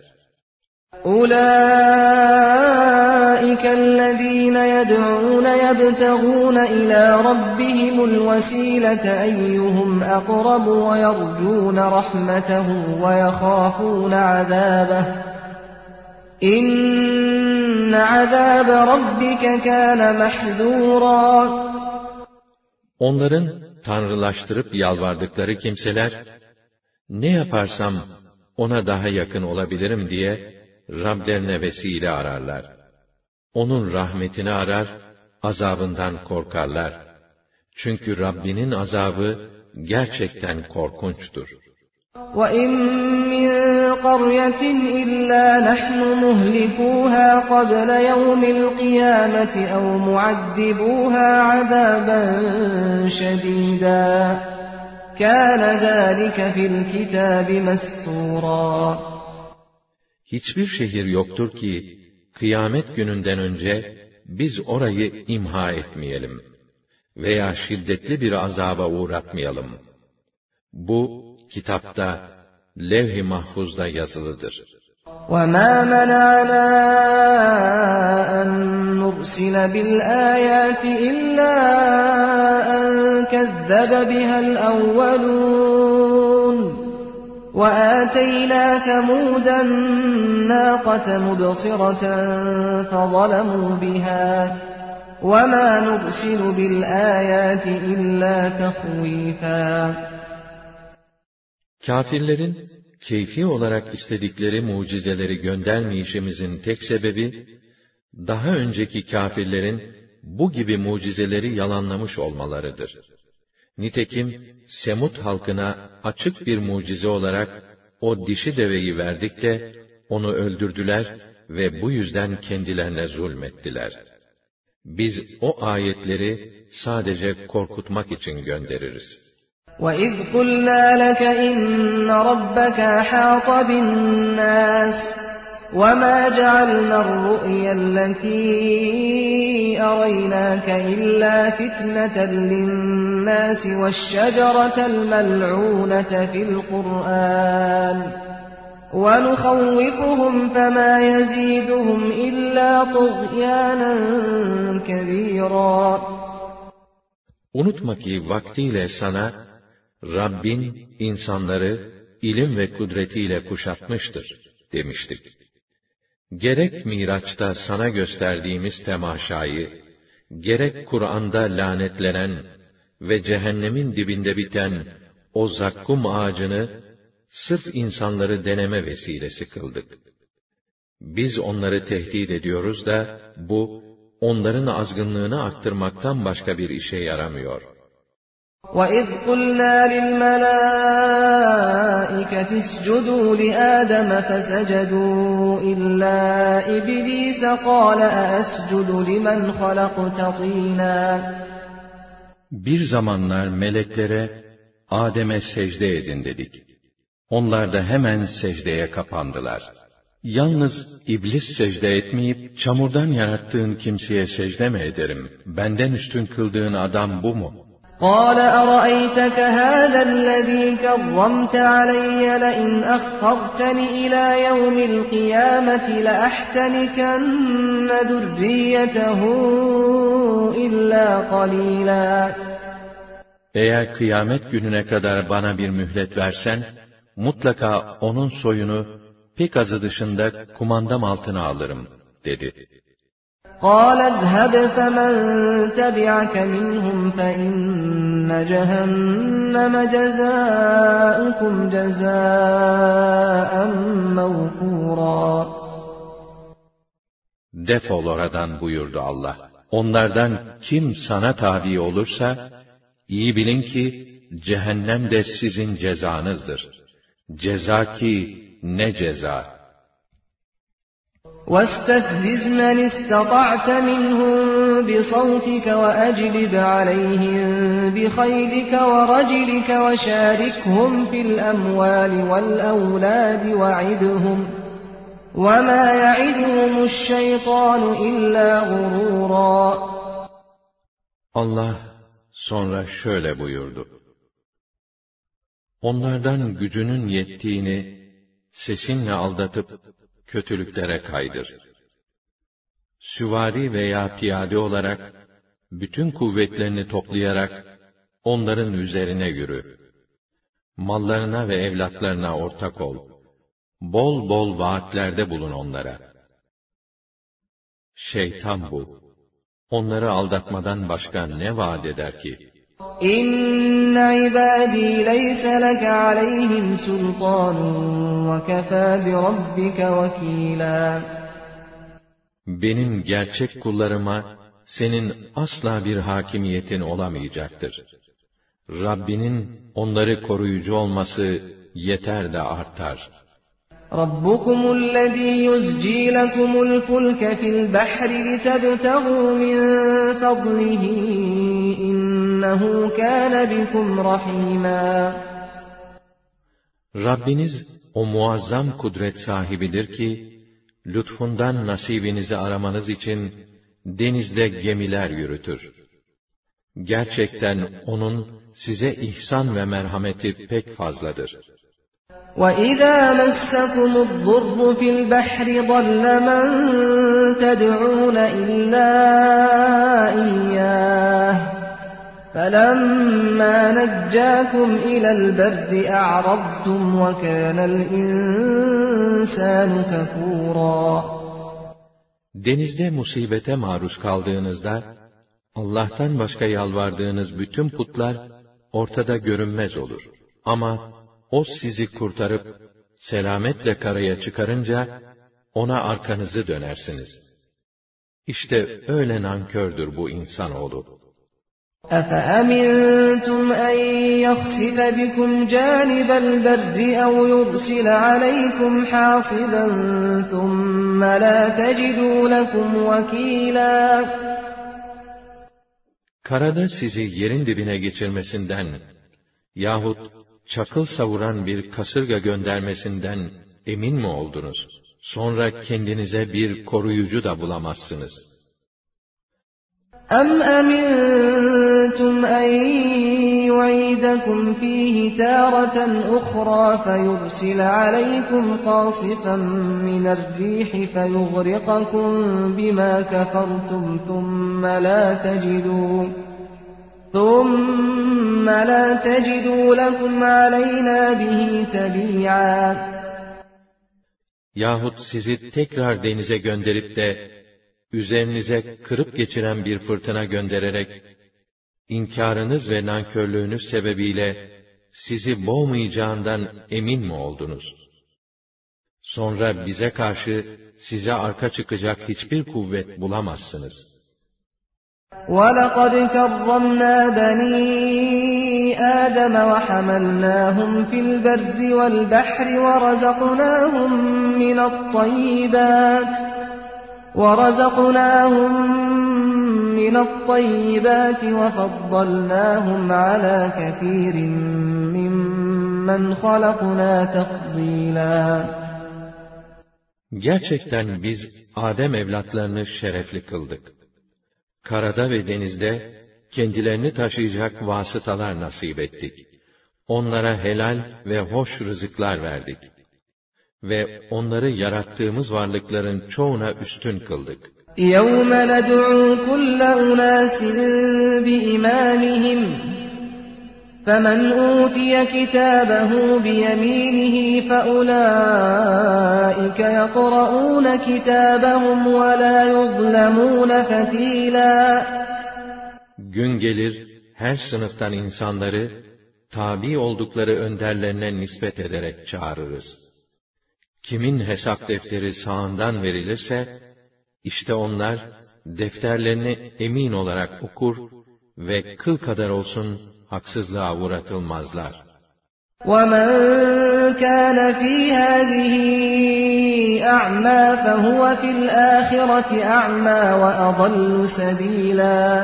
أُولَٰئِكَ الَّذ۪ينَ يَدْعُونَ يَبْتَغُونَ إِلَى رَبِّهِمُ الْوَسِيلَةَ أَيُّهُمْ أَقْرَبُ وَيَرْجُونَ رَحْمَتَهُ وَيَخَافُونَ عَذَابَهُ إِنَّ عَذَابَ رَبِّكَ كَانَ مَحْذُورًا. Onların tanrılaştırıp yalvardıkları kimseler, ne yaparsam ona daha yakın olabilirim diye Rablerine vesile ararlar. Onun rahmetini arar, azabından korkarlar. Çünkü Rabbinin azabı gerçekten korkunçtur. وَإِن مِّن قَرْيَةٍ إِلَّا نَحْنُ مُهْلِكُوهَا قَبْلَ يَوْمِ الْقِيَامَةِ أَوْ مُعَذِّبُوهَا عَذَابًا شَدِيدًا كَانَ ذَٰلِكَ فِي الْكِتَابِ مَسْطُورًا. Hiçbir şehir yoktur ki, kıyamet gününden önce biz orayı imha etmeyelim veya şiddetli bir azaba uğratmayalım. Bu, kitapta, levh-i mahfuzda yazılıdır. وَمَا مَنَعَنَا أَن نُّرْسِلَ بِالْآيَاتِ إِلَّا أَن كَذَّبَ بِهَا الْأَوَّلُونَ وَآتَيْنَا ثَمُودَ النَّاقَةَ مُبْصِرَةً فَظَلَمُوا بِهَا وَمَا نُرْسِلُ بِالْآيَاتِ إِلَّا تَخْوِيفًا. Kâfirlerin, keyfi olarak istedikleri mucizeleri göndermeyişimizin tek sebebi, daha önceki kâfirlerin bu gibi mucizeleri yalanlamış olmalarıdır. Nitekim, Semud halkına açık bir mucize olarak o dişi deveyi verdik de, onu öldürdüler ve bu yüzden kendilerine zulmettiler. Biz o ayetleri sadece korkutmak için göndeririz. وَإِذْ قُلْنَا لَكَ إِنَّ رَبَّكَ أَحَاطَ بِالنَّاسِ وَمَا جَعَلْنَا الرُّؤْيَا الَّتِي أَرَيْنَاكَ إِلَّا فِتْنَةً لِلنَّاسِ وَالشَّجَرَةَ الْمَلْعُونَةَ فِي الْقُرْآنِ وَنُخَوِّفُهُمْ فَمَا يَزِيدُهُمْ إِلَّا طُغْيَانًا كَبِيرًا. Unutma ki vaktiyle sana, Rabbin insanları ilim ve kudretiyle kuşatmıştır demiştik. Gerek Miraç'ta sana gösterdiğimiz temaşayı, gerek Kur'an'da lanetlenen ve cehennemin dibinde biten o zakkum ağacını, sırf insanları deneme vesilesi kıldık. Biz onları tehdit ediyoruz da, bu, onların azgınlığını arttırmaktan başka bir işe yaramıyor. وَإِذْ قُلْنَا لِلْمَلَائِكَةِ اسْجُدُوا لِآدَمَ فَسَجَدُوا إِلَّا إِبْلِيسَ قَالَ أَأَسْجُدُ لِمَنْ خَلَقْتَ طِينًا. Bir zamanlar meleklere, Adem'e secde edin dedik. Onlar da hemen secdeye kapandılar. Yalnız iblis secde etmeyip, çamurdan yarattığın kimseye secde mi ederim? Benden üstün kıldığın adam bu mu? قَالَ أَرَأَيْتَكَ هَذَا الَّذ۪ي كَرَّمْتَ عَلَيَّ لَئِنْ أَخَّرْتَنِ إِلَى يَوْمِ الْقِيَامَةِ لَأَحْتَنِكَنَّ ذُرِّيَّتَهُ إِلَّا قَلِيلًا. Eğer kıyamet gününe kadar bana bir mühlet versen, mutlaka onun soyunu, pek azı dışında kumandam altına alırım, dedi. قَالَ اذْهَبْ فَمَنْ تَبِعَكَ مِنْهُمْ فَإِنَّ جَهَنَّمَ جَزَاؤُكُمْ جَزَاءً مَوْفُورًا. Defol oradan buyurdu Allah. Onlardan kim sana tabi olursa, iyi bilin ki, cehennem de sizin cezanızdır. Ceza ki, ne ceza! وَاسْتَفْزِزْ مَنِ اسْتَطَعْتَ مِنْهُمْ بِصَوْتِكَ وَأَجْلِبْ عَلَيْهِمْ بِخَيْلِكَ وَرَجِلِكَ وَشَارِكْهُمْ فِي الْأَمْوَالِ وَالْأَوْلَادِ وَعِدْهُمْ وَمَا يَعِدُهُمُ الشَّيْطَانُ إِلَّا غُرُورًا. Allah sonra şöyle buyurdu. Onlardan gücünün yettiğini sesinle aldatıp kötülüklere kaydır. Süvari veya piyade olarak bütün kuvvetlerini toplayarak onların üzerine yürü. Mallarına ve evlatlarına ortak ol. Bol bol vaatlerde bulun onlara. Şeytan bu. Onları aldatmadan başka ne vaat eder ki? İnne ibâdî leyse leke aleyhim sultânun ve kefâ bi rabbike vekîlâ. Benim gerçek kullarıma senin asla bir hakimiyetin olamayacaktır. Rabbinin onları koruyucu olması yeter de artar. رَبُّكُمُ الَّذ۪ي يُزْجِي لَكُمُ الْفُلْكَ فِي الْبَحْرِ لِتَبْتَغُوا مِنْ فَضْلِهِ إِنَّهُ كَانَ بِكُمْ رَحِيمًا. Rabbiniz o muazzam kudret sahibidir ki, lütfundan nasibinizi aramanız için denizde gemiler yürütür. Gerçekten O'nun size ihsan ve merhameti pek fazladır. وَإِذَا مَسَّكُمُ الضُّرُّ فِي الْبَحْرِ ضَلَّ مَن تَدْعُونَ إِلَّا إِيَّاهُ فَلَمَّا نَجَّاكُمْ إِلَى الْبَرِّ أَعْرَضْتُمْ وَكَانَ الْإِنسَانُ كَفُورًا. Denizde musibete maruz kaldığınızda, Allah'tan başka yalvardığınız bütün putlar ortada görünmez olur. Ama O sizi kurtarıp selametle karaya çıkarınca ona arkanızı dönersiniz. İşte öyle nankördür bu insanoğlu. أَفَأَمِنْتُمْ أَنْ يَخْسِفَ بِكُمْ جَانِبَ الْبَرِّ أَوْ يُرْسِلَ عَلَيْكُمْ حَاصِبًا ثُمَّ لَا تَجِدُوا لَكُمْ وَكِيلًا. Karada sizi yerin dibine geçirmesinden yahut çakıl savuran bir kasırga göndermesinden emin mi oldunuz? Sonra kendinize bir koruyucu da bulamazsınız. أَمْ أَمِنْتُمْ أَنْ يُعِيدَكُمْ فِيهِ تَارَةً أُخْرَى فَيُرْسِلَ عَلَيْكُمْ قَاصِفًا مِنَ الرِّيحِ فَيُغْرِقَكُمْ بِمَا كَفَرْتُمْ ثُمَّ لَا تَجِدُوا لَكُمْ عَلَيْنَا بِهِ تَبِيعًا. Yahut sizi tekrar denize gönderip de üzerinize kırıp geçiren bir fırtına göndererek inkârınız ve nankörlüğünüz sebebiyle sizi boğmayacağından emin mi oldunuz? Sonra bize karşı size arka çıkacak hiçbir kuvvet bulamazsınız. وَلَقَدْ كَرَّمْنَا بَنِي آدَمَ وَحَمَلْنَاهُمْ فِي الْبَرِّ وَالْبَحْرِ وَرَزَقْنَاهُمْ مِنَ الطَّيِّبَاتِ وَفَضَّلْنَاهُمْ عَلَى كَثِيرٍ مِّمَّنْ خَلَقْنَا تَفْضِيلًا. Gerçekten biz Adem evlatlarını şerefli kıldık. Karada ve denizde kendilerini taşıyacak vasıtalar nasip ettik. Onlara helal ve hoş rızıklar verdik. Ve onları yarattığımız varlıkların çoğuna üstün kıldık. يَوْمَ نَدْعُو كُلَّ أُنَاسٍ بِإِمَامِهِمْ فَمَنْ أُوتِيَ كِتَابَهُ بِيَمِينِهِ فَأُولَٰئِكَ يَقْرَؤُونَ كِتَابَهُمْ وَلَا يُظْلَمُونَ فَتِيلًا. Gün gelir, her sınıftan insanları, tabi oldukları önderlerine nispet ederek çağırırız. Kimin hesap defteri sağından verilirse, işte onlar, defterlerini emin olarak okur ve kıl kadar olsun haksızlığa uğratılmazlar. وَمَنْ كَانَ فِي هَذِهِ أَعْمَى فَهُوَ فِي الْآخِرَةِ أَعْمَى وَأَضَلُّ سَبِيلًا.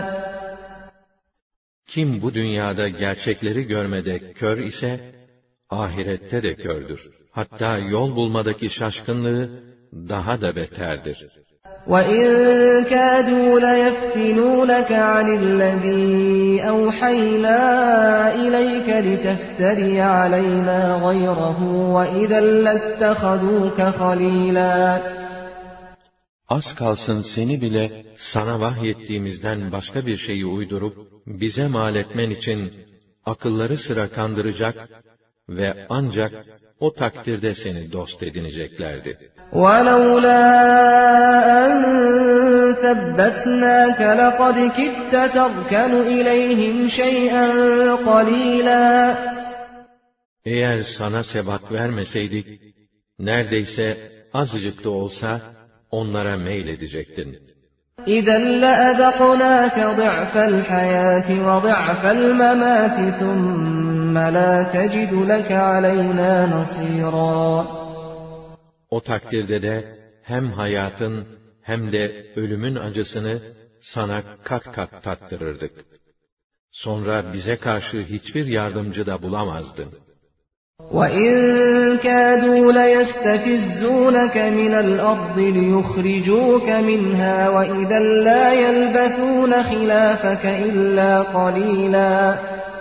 Kim bu dünyada gerçekleri görmede kör ise, ahirette de kördür. Hatta yol bulmadaki şaşkınlığı daha da beterdir. وَإِنْ كَادُوا لَيَفْتِنُونَكَ عَنِ الَّذِي أَوْحَيْنَا إِلَيْكَ لِتَفْتَرِيَ عَلَيْنَا غَيْرَهُ وَإِذًا لَاتَّخَذُوكَ خَلِيلًا. Az kalsın seni bile sana vahyettiğimizden başka bir şeyi uydurup bize mal etmen için akılları sıra kandıracak ve ancak o takdirde seni dost edineceklerdi. وَلَوْلَا أَنْ ثَبَّتْنَاكَ لَقَدْ كِدتَّ تَرْكَنُ إِلَيْهِمْ شَيْئًا قَلِيلًا. Eğer sana sebat vermeseydik, neredeyse azıcık da olsa onlara meyledecektin. إِذًا لَأَذَقْنَاكَ ضِعْفَ الْحَيَاةِ وَضِعْفَ الْمَمَاتِ ثُمَّ ثُمَّ لَا تَجِدُ لَكَ عَلَيْنَا نَصِيرًا. O takdirde de hem hayatın hem de ölümün acısını sana kat kat tattırırdık. Sonra bize karşı hiçbir yardımcı da bulamazdın. وَإِنْ كَادُوا لَيَسْتَفِزُّونَكَ مِنَ الْأَرْضِ لِيُخْرِجُوكَ مِنْهَا وَإِذًا لَا يَلْبَثُونَ خِلَافَكَ إِلَّا قَلِيلًا.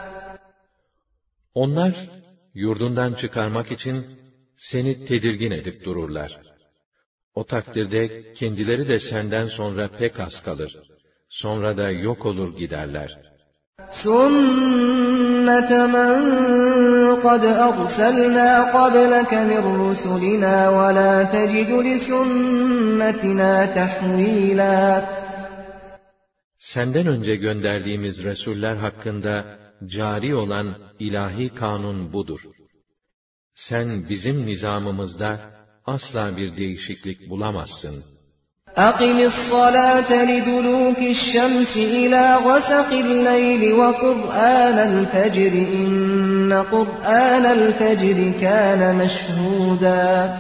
Onlar yurdundan çıkarmak için seni tedirgin edip dururlar. O takdirde kendileri de senden sonra pek az kalır. Sonra da yok olur giderler. سُنَّةَ مَنْ قَدْ أَرْسَلْنَا قَبْلَكَ مِنْ رُسُلِنَا وَلَا تَجِدُ لِسُنَّتِنَا تَحْوِيلًا. Senden önce gönderdiğimiz Resuller hakkında cari olan ilahi kanun budur. Sen bizim nizamımızda asla bir değişiklik bulamazsın. أَقِمِ الصَّلَاةَ لِدُلُوكِ الشَّمْسِ إِلَى غَسَقِ اللَّيْلِ وَقُرْآنَ الْفَجْرِ إِنَّ قُرْآنَ الْفَجْرِ كَانَ مَشْهُودًا.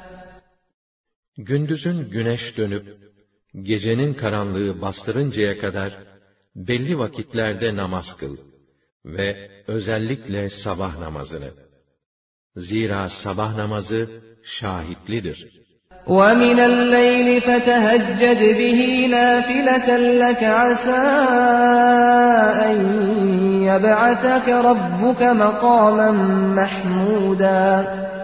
Gündüzün güneş dönüp, gecenin karanlığı bastırıncaya kadar belli vakitlerde namaz kıl ve özellikle sabah namazını. Zira sabah namazı şahitlidir. وَمِنَ اللَّيْلِ فَتَهَجَّدْ بِهِ نَافِلَةً لَكَ عَسَىٰ أَن يَبْعَثَكَ رَبُّكَ مَقَامًا مَحْمُودًا.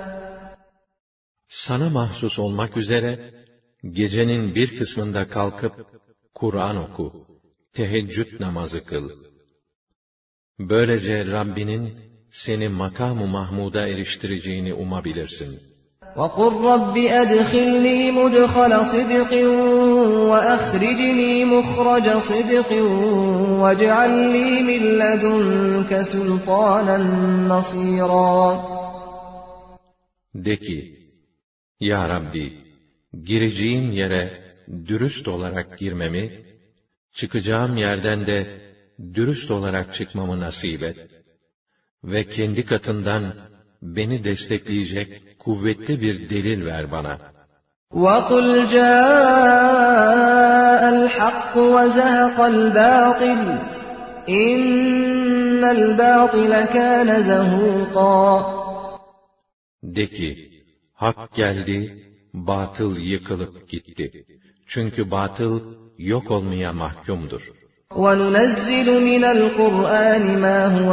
Sana mahsus olmak üzere, gecenin bir kısmında kalkıp, Kur'an oku, teheccüd namazı kıl. Böylece Rabbinin seni makam-ı Mahmud'a eriştireceğini umabilirsin. وَقُلْ رَبِّ أَدْخِلْنِي مُدْخَلَ صِدْقٍ وَأَخْرِجْنِي مُخْرَجَ صِدْقٍ وَاجْعَلْ لِي مِنْ لَدُنْكَ سُلْطَانًا نَصِيرًا. De ki, Ya Rabbi, gireceğim yere dürüst olarak girmemi, çıkacağım yerden de dürüst olarak çıkmamı nasip et. Ve kendi katından beni destekleyecek kuvvetli bir delil ver bana. وَقُلْ جَاءَ الْحَقُّ وَزَهَقَ الْبَاطِلُ إِنَّ الْبَاطِلَ كَانَ زَهُوقًا. De ki, hak geldi, batıl yıkılıp gitti. Çünkü batıl yok olmaya mahkumdur. وَنُنَزِّلُ مِنَ الْقُرْآنِ مَا هُوَ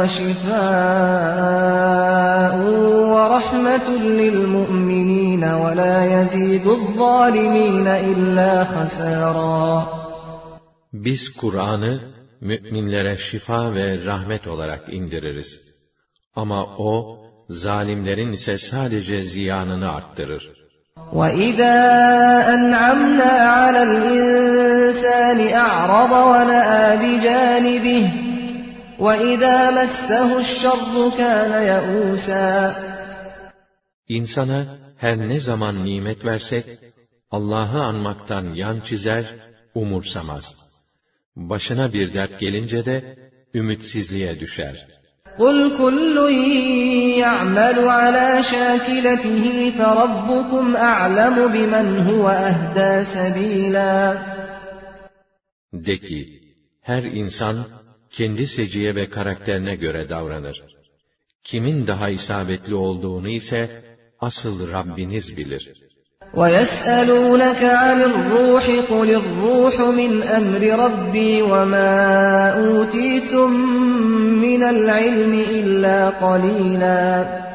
شِفَاءٌ وَرَحْمَةٌ لِلْمُؤْمِنِينَ وَلَا يَزِيدُ الظَّالِمِينَ إِلَّا خَسَارًا. Biz Kur'an'ı müminlere şifa ve rahmet olarak indiririz. Ama o, zalimlerin ise sadece ziyanını arttırır. وَإِذَا أَنْعَمْنَا عَلَى الْإِنسَانِ أَعْرَضَ وَنَأَىٰ بِجَانِبِهِ وَإِذَا مَسَّهُ الشَّرُّ كَانَ يَئُوسًا. İnsana her ne zaman nimet versek, Allah'ı anmaktan yan çizer, umursamaz. Başına bir dert gelince de ümitsizliğe düşer. قُلْ كُلٌّ يَعْمَلُ عَلَى شَاكِلَتِهِ فَرَبُّكُمْ أَعْلَمُ بِمَنْ هُوَ أَهْدَىٰ سَبِيلًا. De ki, her insan kendi seciye ve karakterine göre davranır. Kimin daha isabetli olduğunu ise asıl Rabbiniz bilir. وَيَسْأَلُونَكَ عَنِ الرُّوحِ قُلِ الرُّوحُ مِنْ أَمْرِ رَبِّي وَمَا أُوتِيتُم مِّنَ الْعِلْمِ إِلَّا قَلِيلًا.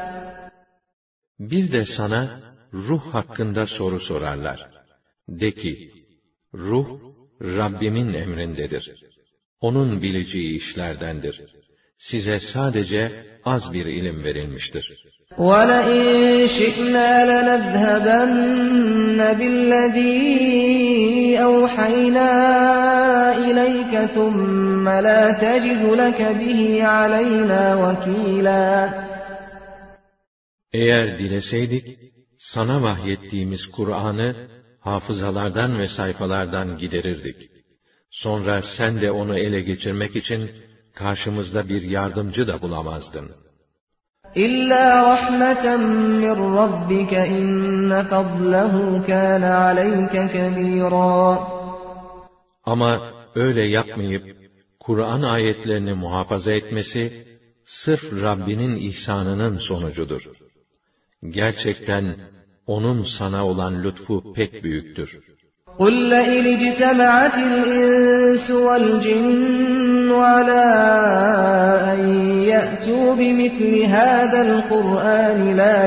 Bir de sana ruh hakkında soru sorarlar. De ki, ruh Rabbimin emrindedir. Onun bileceği işlerdendir. Size sadece az bir ilim verilmiştir. وَلَئِن شِئْنَا لَنَذْهَبَنَّ بِالَّذِي أَوْحَيْنَا إِلَيْكَ ثُمَّ لَا تَجِدُ لَكَ بِهِ عَلَيْنَا وَكِيلًا. Eğer dileseydik, sana vahyettiğimiz Kur'an'ı hafızalardan ve sayfalardan giderirdik. Sonra sen de onu ele geçirmek için karşımızda bir yardımcı da bulamazdın. إِلَّا رَحْمَةً مِّن رَّبِّكَ إِنَّ فَضْلَهُ كَانَ عَلَيْكَ كَبِيرًا. Ama öyle yapmayıp, Kur'an ayetlerini muhafaza etmesi, sırf Rabbinin ihsanının sonucudur. Gerçekten, onun sana olan lütfu pek büyüktür. قُلْ لَئِنِ اجْتَمَعَتِ الْإِنسُ وَالْجِنُّ عَلَىٰ أَن يَأْتُوا بِمِثْلِ هَٰذَا الْقُرْآنِ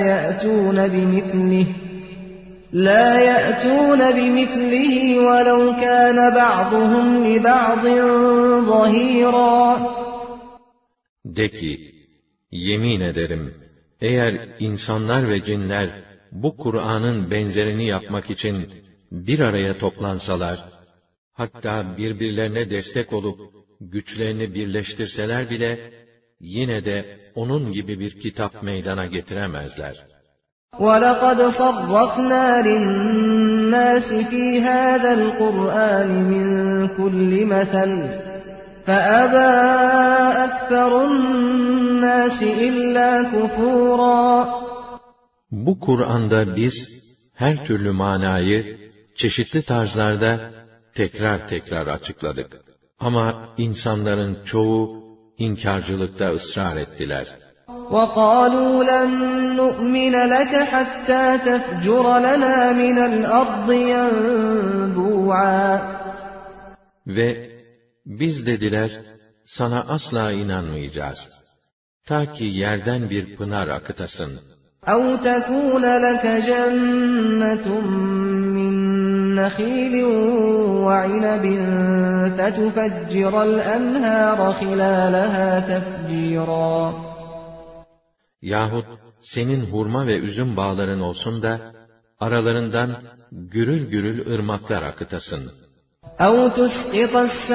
لَا يَأْتُونَ بِمِثْلِهِ وَلَوْ كَانَ بَعْضُهُمْ لِبَعْضٍ ظَهِيرًا. De ki, yemin ederim, eğer insanlar ve cinler bu Kur'an'ın benzerini yapmak için bir araya toplansalar, hatta birbirlerine destek olup güçlerini birleştirseler bile, yine de onun gibi bir kitap meydana getiremezler. وَلَقَدْ صَرَّفْنَا لِلنَّاسِ فِي هَٰذَا الْقُرْآنِ مِنْ كُلِّ مَثَلٍ فَأَبَىٰ أَكْثَرُ النَّاسِ إِلَّا كُفُورًا. Bu Kur'an'da biz her türlü manayı çeşitli tarzlarda tekrar tekrar açıkladık. Ama insanların çoğu inkarcılıkta ısrar ettiler. وَقَالُوا لَن نُّؤْمِنَ لَكَ حَتَّىٰ تَفْجُرَ لَنَا مِنَ الْأَرْضِ يَنبُوعًا. Ve biz dediler, sana asla inanmayacağız. Ta ki yerden bir pınar akıtasın. أَوْ تَكُونَ لَكَ جَنَّةٌ مِّن نَّخِيلٍ وَعِنَبٍ فَتُفَجِّرَ الْأَنْهَارَ خِلَالَهَا تَفْجِيرًا. Yahut senin hurma ve üzüm bağların olsun da aralarından gürül gürül ırmaklar akıtasın. أَوْ تُسْقِطَ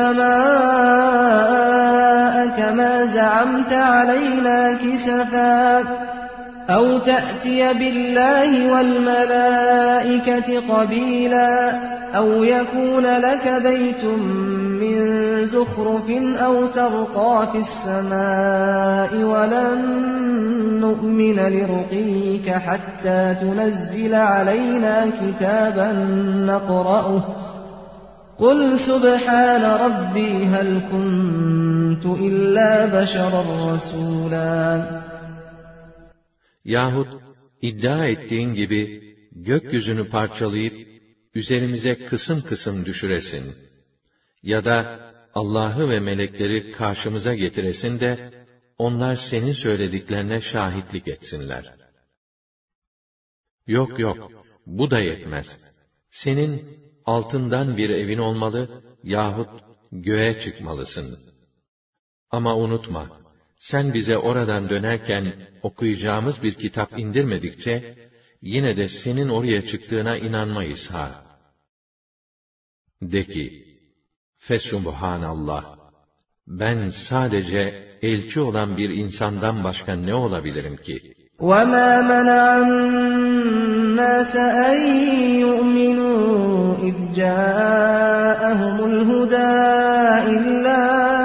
السَّمَاءَ كَمَا زَعَمْتَ عَلَيْنَا كِسَفًا أَوْ تَأْتِيَ بِاللَّهِ وَالْمَلَائِكَةِ قَبِيلًا أَوْ يَكُونَ لَكَ بَيْتٌ مِّن زُخْرُفٍ أَوْ تَرْقَىٰ فِي السَّمَاءِ وَلَن نُّؤْمِنَ لِرُقِيِّكَ حَتَّىٰ تُنَزِّلَ عَلَيْنَا كِتَابًا نَّقْرَؤُهُ قُلْ سُبْحَانَ رَبِّي هَلْ كُنتُ إِلَّا بَشَرًا رَّسُولًا. Yahut iddia ettiğin gibi gökyüzünü parçalayıp üzerimize kısım kısım düşüresin. Ya da Allah'ı ve melekleri karşımıza getiresin de onlar senin söylediklerine şahitlik etsinler. Yok yok, bu da yetmez. Senin altından bir evin olmalı yahut göğe çıkmalısın. Ama unutma, sen bize oradan dönerken okuyacağımız bir kitap indirmedikçe, yine de senin oraya çıktığına inanmayız ha. De ki, Fesubhanallah, ben sadece elçi olan bir insandan başka ne olabilirim ki? وَمَا مَنَعَ النَّاسَ أَن يُؤْمِنُوا إِذْ جَاءَهُمُ الْهُدَىٰ إِلَّا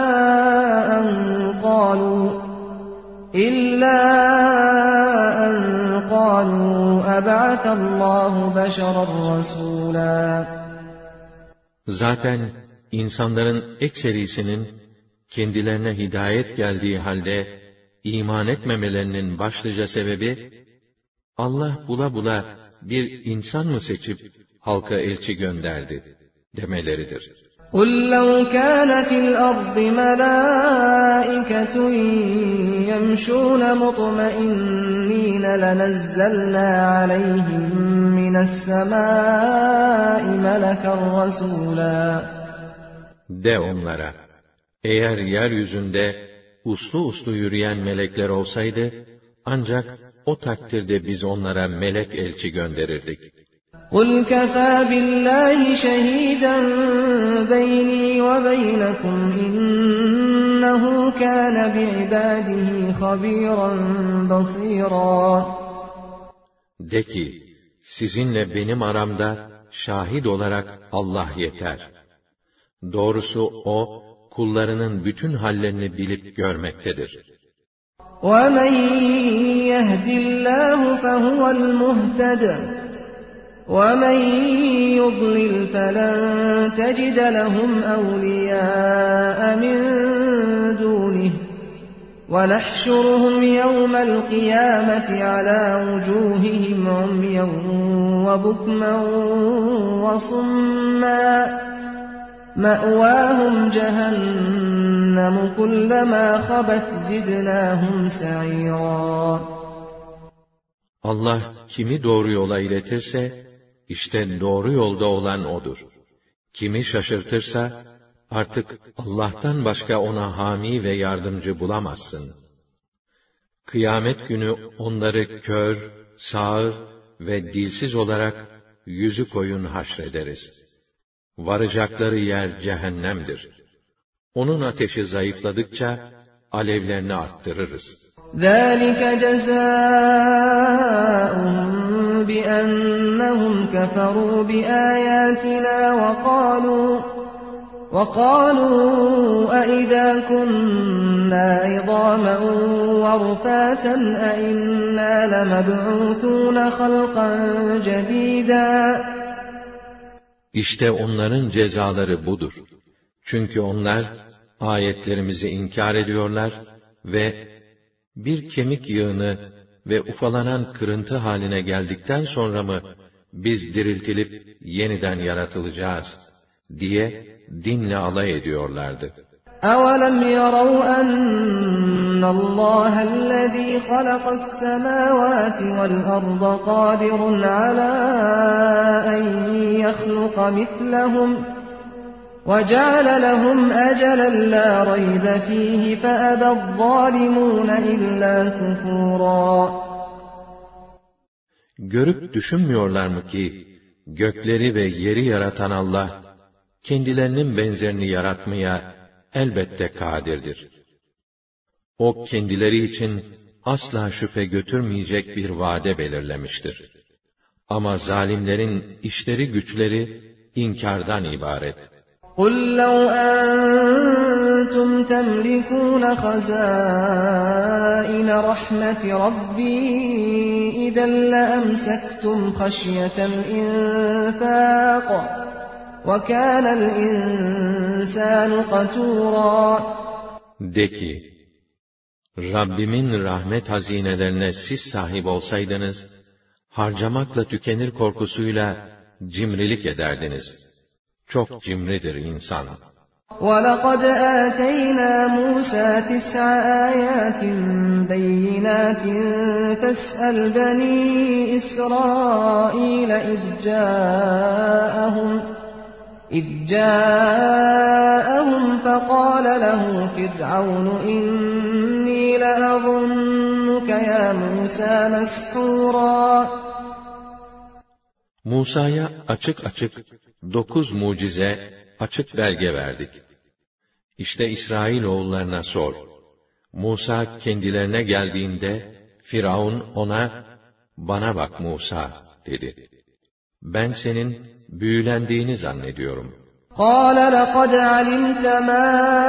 أَن قَالُوا أَبَعَثَ اللّٰهُ بَشَرًا رَّسُولًا. Zaten insanların ekserisinin kendilerine hidayet geldiği halde iman etmemelerinin başlıca sebebi, Allah bula bula bir insan mı seçip halka elçi gönderdi demeleridir. قُلْ لَوْ كَانَ فِي الْأَرْضِ مَلَائِكَةٌ يَمْشُونَ مُطْمَئِنِّينَ لَنَزَّلْنَا عَلَيْهِم مِّنَ السَّمَاءِ مَلَكًا رَّسُولًا. De onlara, eğer yeryüzünde uslu uslu yürüyen melekler olsaydı, ancak o takdirde biz onlara melek elçi gönderirdik. قُلْ كَفَى بِاللّٰهِ شَهِيدًا بَيْنِي وَبَيْنَكُمْ إِنَّهُ كَانَ بِعِبَادِهِ خَبِيرًا بَصِيرًا. De ki, sizinle benim aramda şahit olarak Allah yeter. Doğrusu o, kullarının bütün hallerini bilip görmektedir. وَمَنْ يَهْدِ اللّٰهُ فَهُوَ الْمُهْتَدِ وَمَنْ يُضْلِلْ فَلَنْ تَجِدَ لَهُمْ أَوْلِيَاءَ مِنْ دُونِهِ وَنَحْشُرُهُمْ يَوْمَ الْقِيَامَةِ عَلَى وُجُوهِهِمْ عُمْيًا وَبُكْمًا وَصُمًّا مَأْوَاهُمْ جَهَنَّمُ كُلَّمَا خَبَتْ زِدْنَاهُمْ سَعِيرًا. Allah kimi doğru yola iletirse, işte doğru yolda olan O'dur. Kimi şaşırtırsa, artık Allah'tan başka ona hami ve yardımcı bulamazsın. Kıyamet günü onları kör, sağır ve dilsiz olarak yüzü koyun haşrederiz. Varacakları yer cehennemdir. Onun ateşi zayıfladıkça alevlerini arttırırız. ذَٰلِكَ جَزَاؤُهُم بِأَنَّهُمْ كَفَرُوا بِآيَاتِنَا وَقَالُوا أَإِذَا كُنَّا عِظَامًا وَرُفَاتًا أَإِنَّا لَمَبْعُوثُونَ خَلْقًا جَدِيدًا. İşte onların cezaları budur. Çünkü onlar ayetlerimizi inkar ediyorlar ve bir kemik yığını ve ufalanan kırıntı haline geldikten sonra mı biz diriltilip yeniden yaratılacağız diye dinle alay ediyorlardı. أَوَلَمْ يَرَوْا أَنَّ اللّٰهَ الَّذ۪ي خَلَقَ السَّمَاوَاتِ وَالْأَرْضَ قَادِرٌ عَلَى أَنْ يَخْلُقَ مِثْلَهُمْ وَجَعَلَ لَهُمْ أَجَلًا لَا رَيْبَ ف۪يهِ فَأَبَى الظَّالِمُونَ إِلَّا كُفُورًا. Görüp düşünmüyorlar mı ki, gökleri ve yeri yaratan Allah, kendilerinin benzerini yaratmaya elbette kadirdir. O kendileri için asla şüphe götürmeyecek bir vade belirlemiştir. Ama zalimlerin işleri güçleri inkardan ibaret. قُلْ لَوْ أَنْتُمْ تَمْلِكُونَ خَزَائِنَ رَحْمَةِ رَبِّي إِذًا لَأَمْسَكْتُمْ خَشْيَةَ الْإِنْفَاقِ وَكَانَ الْإِنْسَانُ قَتُورًا. De ki, Rabbimin rahmet hazinelerine siz sahip olsaydınız, harcamakla tükenir korkusuyla cimrilik ederdiniz. Çok cimridir insan. وَلَقَدْ آتَيْنَا مُوسَى 9 آيَاتٍ بَيِّنَاتٍ فَاسْأَلْ بَنِي إِسْرَائِيلَ إِذْ جَاءَهُمْ فَقَالَ لَهُ فِرْعَوْنُ إِنِّي لَأَظُنُّكَ يَا مُوسَى مَسْحُورًا. Musa'ya açık açık 9 mucize, açık belge verdik. İşte İsrailoğullarına sor. Musa kendilerine geldiğinde, Firavun ona, "Bana bak Musa," dedi. "Ben senin büyülendiğini zannediyorum." قَالَ لَقَدْ عَلِمْتَ مَا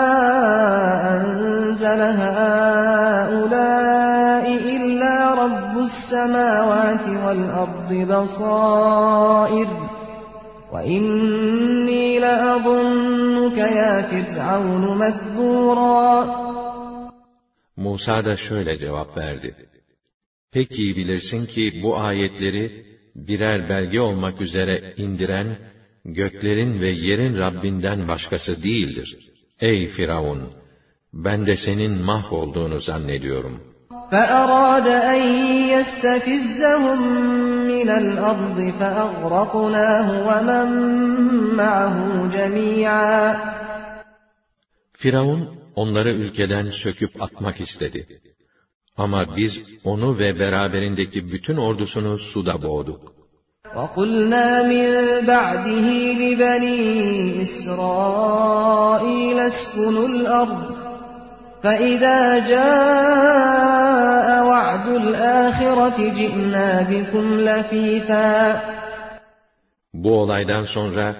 أَنزَلَ هَؤُلَاءِ إِلَّا رَبُّ السَّمَاوَاتِ وَالْأَرْضِ بَصَائِرَ وَإِنِّي لَأَظُنُّكَ يَا فِرْعَوْنُ مَثْبُورًا. Musa da şöyle cevap verdi. Pek iyi bilirsin ki bu ayetleri birer belge olmak üzere indiren, göklerin ve yerin Rabbinden başkası değildir. Ey Firavun! Ben de senin mahvolduğunu zannediyorum. فَأَرَادَ أَنْ يَسْتَفِزَّهُمْ مِنَ الْأَرْضِ فَأَغْرَقْنَاهُ وَمَنْ مَعَهُ جَمِيعًا. Firavun onları ülkeden söküp atmak istedi. Ama biz onu ve beraberindeki bütün ordusunu suda boğduk. وَقُلْنَا مِنْ بَعْدِهِ لِبَنِي إِسْرَائِيلَ اسْكُنُوا الْأَرْضَ فَإِذَا جَاءَ وَعْدُ الْآخِرَةِ جِئْنَا بِكُمْ لَفِيفًا. Bu olaydan sonra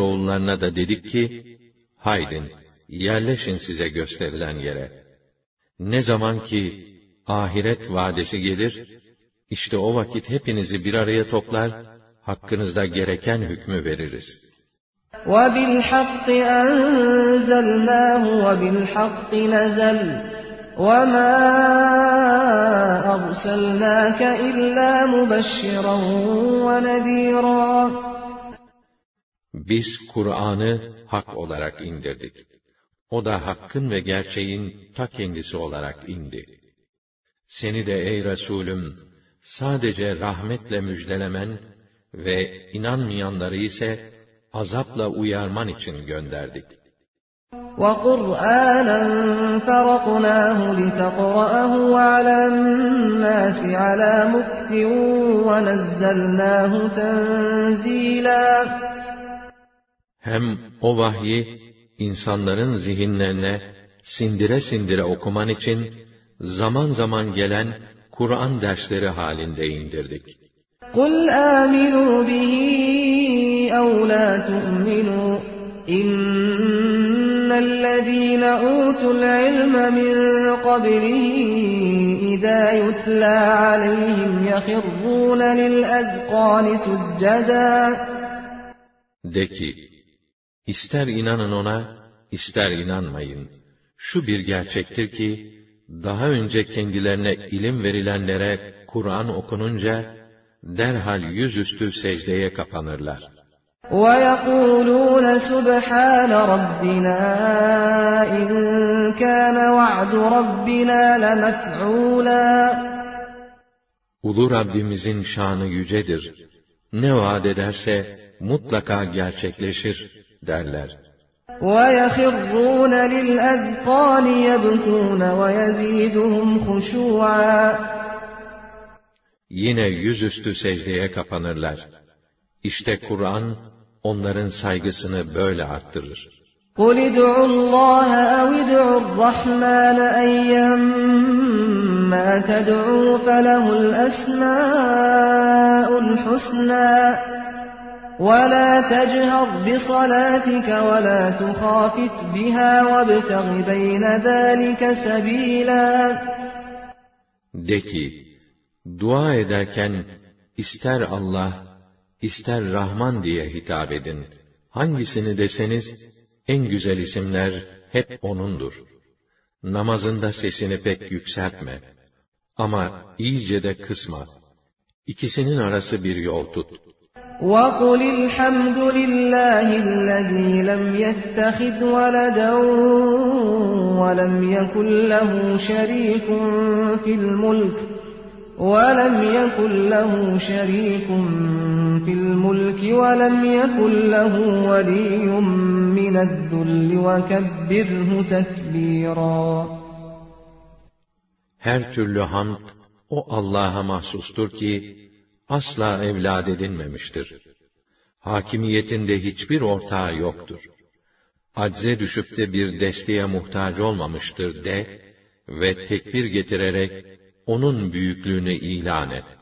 İsrailoğullarına da dedik ki, haydin, yerleşin size gösterilen yere. Ne zaman ki ahiret vadesi gelir, işte o vakit hepinizi bir araya toplar, hakkınızda gereken hükmü veririz. وَبِالْحَقِّ أَنزَلْنَاهُ وَبِالْحَقِّ نَزَلَ وَمَا أَرْسَلْنَاكَ إِلَّا مُبَشِّرًا وَنَذِيرًا. Biz Kur'an'ı hak olarak indirdik. O da hakkın ve gerçeğin ta kendisi olarak indi. Seni de ey Resulüm, sadece rahmetle müjdelemen ve inanmayanları ise azapla uyarman için gönderdik. وَقُرْآنًا فَرَقْنَاهُ لِتَقْرَأَهُ عَلَى النَّاسِ عَلَى مُكْثٍ وَنَزَّلْنَاهُ تَنزِيلًا. Hem o vahyi insanların zihinlerine sindire sindire okuman için zaman zaman gelen Kur'an dersleri halinde indirdik. قُلْ آمِنُوا بِهِ أَوْ لَا تُؤْمِنُوا إِنَّ الَّذِينَ أُوتُوا الْعِلْمَ مِنْ قَبْلِهِ إِذَا يُتْلَى عَلَيْهِمْ يَخِرُّونَ لِلْأَذْقَانِ سُجَّدًا. De ki, ister inanın ona, ister inanmayın. Şu bir gerçektir ki, daha önce kendilerine ilim verilenlere Kur'an okununca, derhal yüzüstü secdeye kapanırlar. وَيَقُولُونَ سُبْحَانَ رَبِّنَا إِنْ كَانَ وَعْدُ رَبِّنَا لَمَفْعُولًا. Ulu Rabbimizin şanı yücedir. Ne vaat ederse mutlaka gerçekleşir derler. وَيَخِرُّونَ لِلْأَذْقَانِ يَبْكُونَ وَيَزِيدُهُمْ خُشُوعًا. Yine yüzüstü secdeye kapanırlar. İşte Kur'an, onların saygısını böyle arttırır. قُلِ ادْعُوا اللّٰهَ اَوْ ادْعُوا الرَّحْمَٰنَ اَيَّمَّا تَدْعُوا فَلَهُ الْأَسْمَاءُ الْحُسْنَى وَلَا تَجْهَرْ بِصَلَاتِكَ وَلَا تُخَافِتْ بِهَا وَابْتَغِ بَيْنَ ذَٰلِكَ سَب۪يلًا. De ki, dua ederken ister Allah, ister Rahman diye hitap edin. Hangisini deseniz, en güzel isimler hep O'nundur. Namazında sesini pek yükseltme. Ama iyice de kısma. İkisinin arası bir yol tut. وَقُلِ الْحَمْدُ لِلَّهِ الَّذ۪ي لَمْ يَتَّخِذْ وَلَدًا وَلَمْ يَكُنْ لَهُ شَرِيكٌ فِي الْمُلْكِ وَلَمْ يَكُنْ لَهُ وَلِيٌّ مِّنَ الذُّلِّ وَكَبِّرْهُ تَكْبِيرًا. Her türlü hamd o Allah'a mahsustur ki asla evlad edinmemiştir. Hakimiyetinde hiçbir ortağı yoktur. Acze düşüp de bir desteğe muhtaç olmamıştır de ve tekbir getirerek onun büyüklüğünü ilan et.